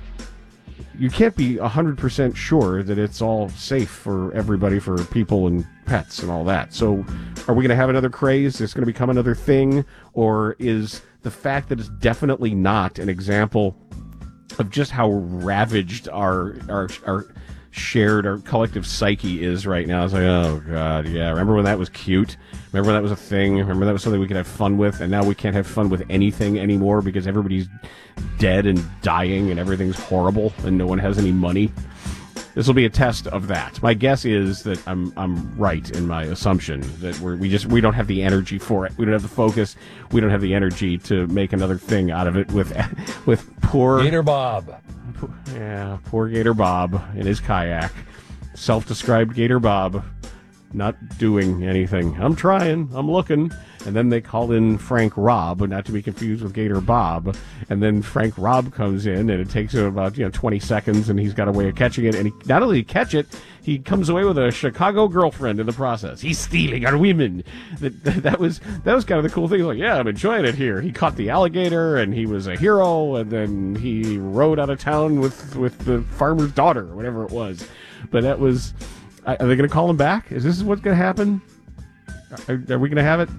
you can't be one hundred percent sure that it's all safe for everybody, for people and pets and all that. So are we going to have another craze? It's going to become another thing? Or is the fact that it's definitely not an example of just how ravaged our our our shared, our collective psyche is right now? It's like, oh, God, yeah. Remember when that was cute? Remember when that was a thing? Remember that was something we could have fun with? And now we can't have fun with anything anymore because everybody's dead and dying and everything's horrible and no one has any money. This will be a test of that. My guess is that I'm I'm right in my assumption that we're, we just we don't have the energy for it. We don't have the focus. We don't have the energy to make another thing out of it with with poor Gator Bob. Yeah, poor Gator Bob in his kayak. Self-described Gator Bob, not doing anything. I'm trying. I'm looking. And then they called in Frank Robb, not to be confused with Gator Bob. And then Frank Robb comes in, and it takes him about you know twenty seconds, and he's got a way of catching it. And he not only catch it, he comes away with a Chicago girlfriend in the process. He's stealing our women. That, that, that was that was kind of the cool thing. He's like, yeah, I'm enjoying it here. He caught the alligator, and he was a hero. And then he rode out of town with with the farmer's daughter, or whatever it was. But that was. Are they going to call him back? Is this what's going to happen? Are, are we going to have it?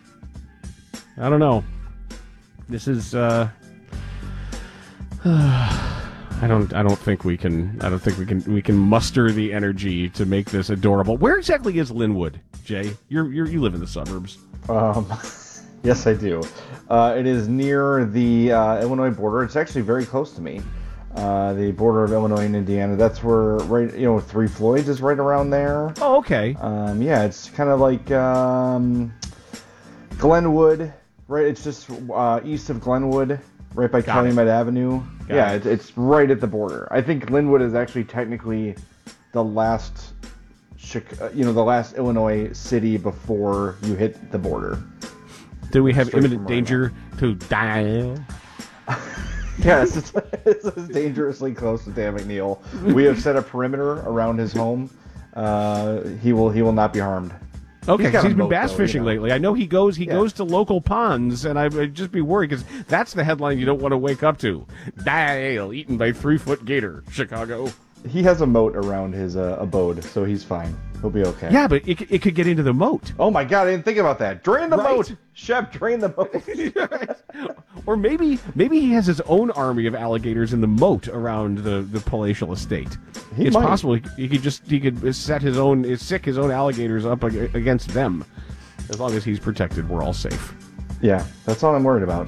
I don't know. This is, uh, I I don't. I don't think we can. I don't think we can. We can muster the energy to make this adorable. Where exactly is Linwood, Jay? You're, you're you live in the suburbs. Um, yes, I do. Uh, it is near the uh, Illinois border. It's actually very close to me. Uh, the border of Illinois and Indiana. That's where, right, you know, Three Floyds is right around there. Oh, okay. Um, yeah, it's kind of like um, Glenwood, right? It's just uh, east of Glenwood, right by Got Calumet Avenue. Got yeah, it. it. it's right at the border. I think Linwood is actually technically the last, you know, the last Illinois city before you hit the border. Do we have Straight imminent from danger to die? Yes, it's, it's dangerously close to Dan McNeil. We have set a perimeter around his home. Uh, he will he will not be harmed. Okay, He's because got he's a been boat, bass though, fishing you know. lately. I know he goes he Yeah. goes to local ponds, and I would just be worried because that's the headline you don't want to wake up to. Dial eaten by three foot gator, Chicago. He has a moat around his uh, abode, so he's fine. He'll be okay. Yeah, but it, it could get into the moat. Oh my God, I didn't think about that. Drain the Right. moat, Shep. Drain the moat. Or maybe maybe he has his own army of alligators in the moat around the, the palatial estate. He it's might. possible he, he could just he could set his own sick his own alligators up ag- against them. As long as he's protected, we're all safe. Yeah, that's all I'm worried about.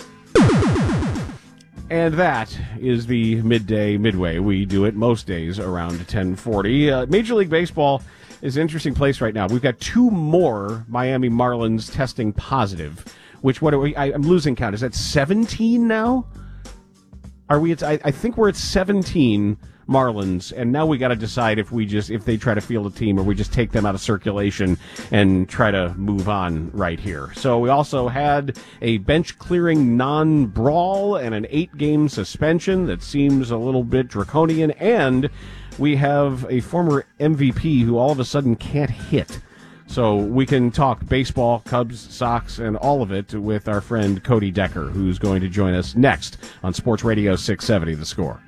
And that is the midday midway. We do it most days around ten forty. Uh, Major League Baseball is an interesting place right now. We've got two more Miami Marlins testing positive. Which what are we? I, I'm losing count. Is that seventeen now? Are we? At, I, I think we're at seventeen Marlins, and now we got to decide if we just if they try to field a team or we just take them out of circulation and try to move on right here. So we also had a bench clearing non-brawl and an eight-game suspension that seems a little bit draconian, and we have a former M V P who all of a sudden can't hit. So we can talk baseball, Cubs, Sox, and all of it with our friend Cody Decker, who's going to join us next on Sports Radio six seventy The Score.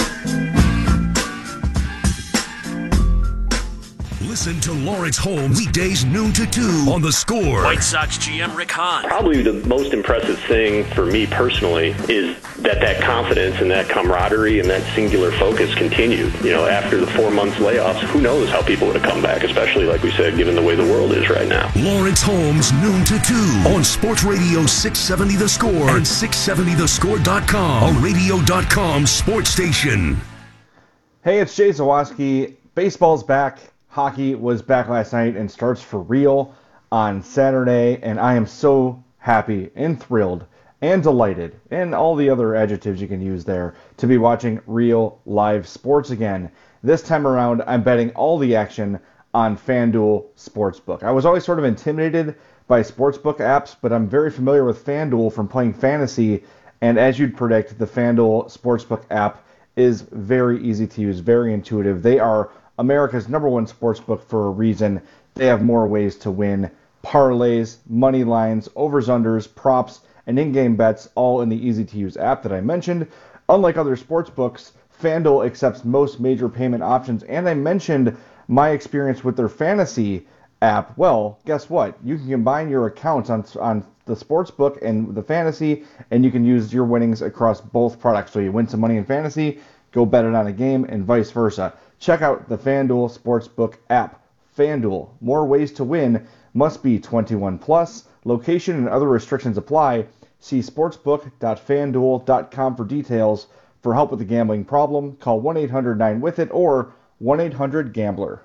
Listen to Lawrence Holmes weekdays noon to two on The Score. White Sox G M Rick Hahn. Probably the most impressive thing for me personally is that that confidence and that camaraderie and that singular focus continued. You know, after the four months layoffs, who knows how people would have come back, especially, like we said, given the way the world is right now. Lawrence Holmes noon to two on Sports Radio six seventy The Score and six seventy the score dot com, a radio dot com sports station. Hey, it's Jay Zawaski. Baseball's back. Hockey was back last night and starts for real on Saturday, and I am so happy and thrilled and delighted, and all the other adjectives you can use there, to be watching real live sports again. This time around, I'm betting all the action on FanDuel Sportsbook. I was always sort of intimidated by sportsbook apps, but I'm very familiar with FanDuel from playing fantasy, and as you'd predict, the FanDuel Sportsbook app is very easy to use, very intuitive. They are America's number one sportsbook for a reason. They have more ways to win. Parlays, money lines, overs, unders, props, and in-game bets, all in the easy-to-use app that I mentioned. Unlike other sportsbooks, FanDuel accepts most major payment options, and I mentioned my experience with their fantasy app. Well, guess what? You can combine your accounts on, on the sportsbook and the fantasy, and you can use your winnings across both products. So you win some money in fantasy, go bet it on a game, and vice versa. Check out the FanDuel Sportsbook app. FanDuel, more ways to win, must be twenty-one plus. Location and other restrictions apply. See sportsbook dot fan duel dot com for details. For help with a gambling problem, call one eight hundred nine with it or one eight hundred gambler.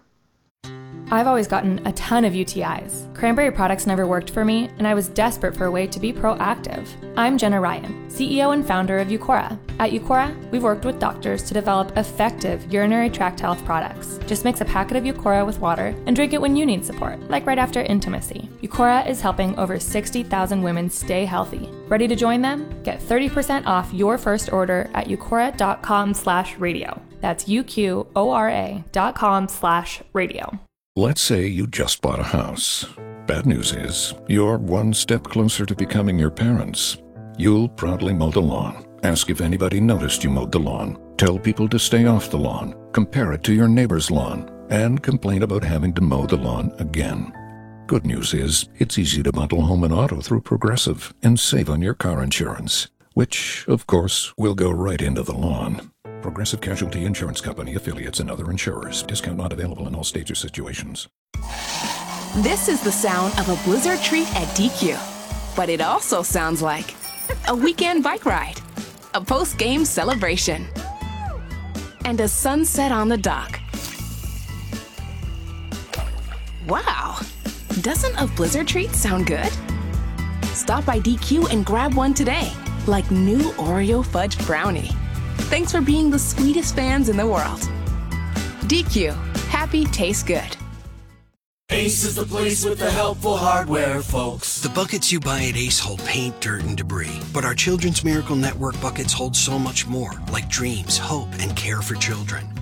I've always gotten a ton of U T Is. Cranberry products never worked for me, and I was desperate for a way to be proactive. I'm Jenna Ryan, C E O and founder of Eucora. At Eucora, we've worked with doctors to develop effective urinary tract health products. Just mix a packet of Eucora with water and drink it when you need support, like right after intimacy. Eucora is helping over sixty thousand women stay healthy. Ready to join them? Get thirty percent off your first order at eucora dot com slash radio. That's U Q O R A dot com slash radio. Let's say you just bought a house. Bad news is, you're one step closer to becoming your parents. You'll proudly mow the lawn, ask if anybody noticed you mowed the lawn, tell people to stay off the lawn, compare it to your neighbor's lawn, and complain about having to mow the lawn again. Good news is, it's easy to bundle home and auto through Progressive and save on your car insurance, which, of course, will go right into the lawn. Progressive Casualty Insurance Company, affiliates, and other insurers. Discount not available in all states or situations. This is the sound of a blizzard treat at D Q. But it also sounds like a weekend bike ride, a post-game celebration, and a sunset on the dock. Wow, doesn't a blizzard treat sound good? Stop by D Q and grab one today, like new Oreo fudge brownie. Thanks for being the sweetest fans in the world. D Q, happy tastes good. Ace is the place with the helpful hardware, folks. The buckets you buy at Ace hold paint, dirt, and debris. But our Children's Miracle Network buckets hold so much more, like dreams, hope, and care for children.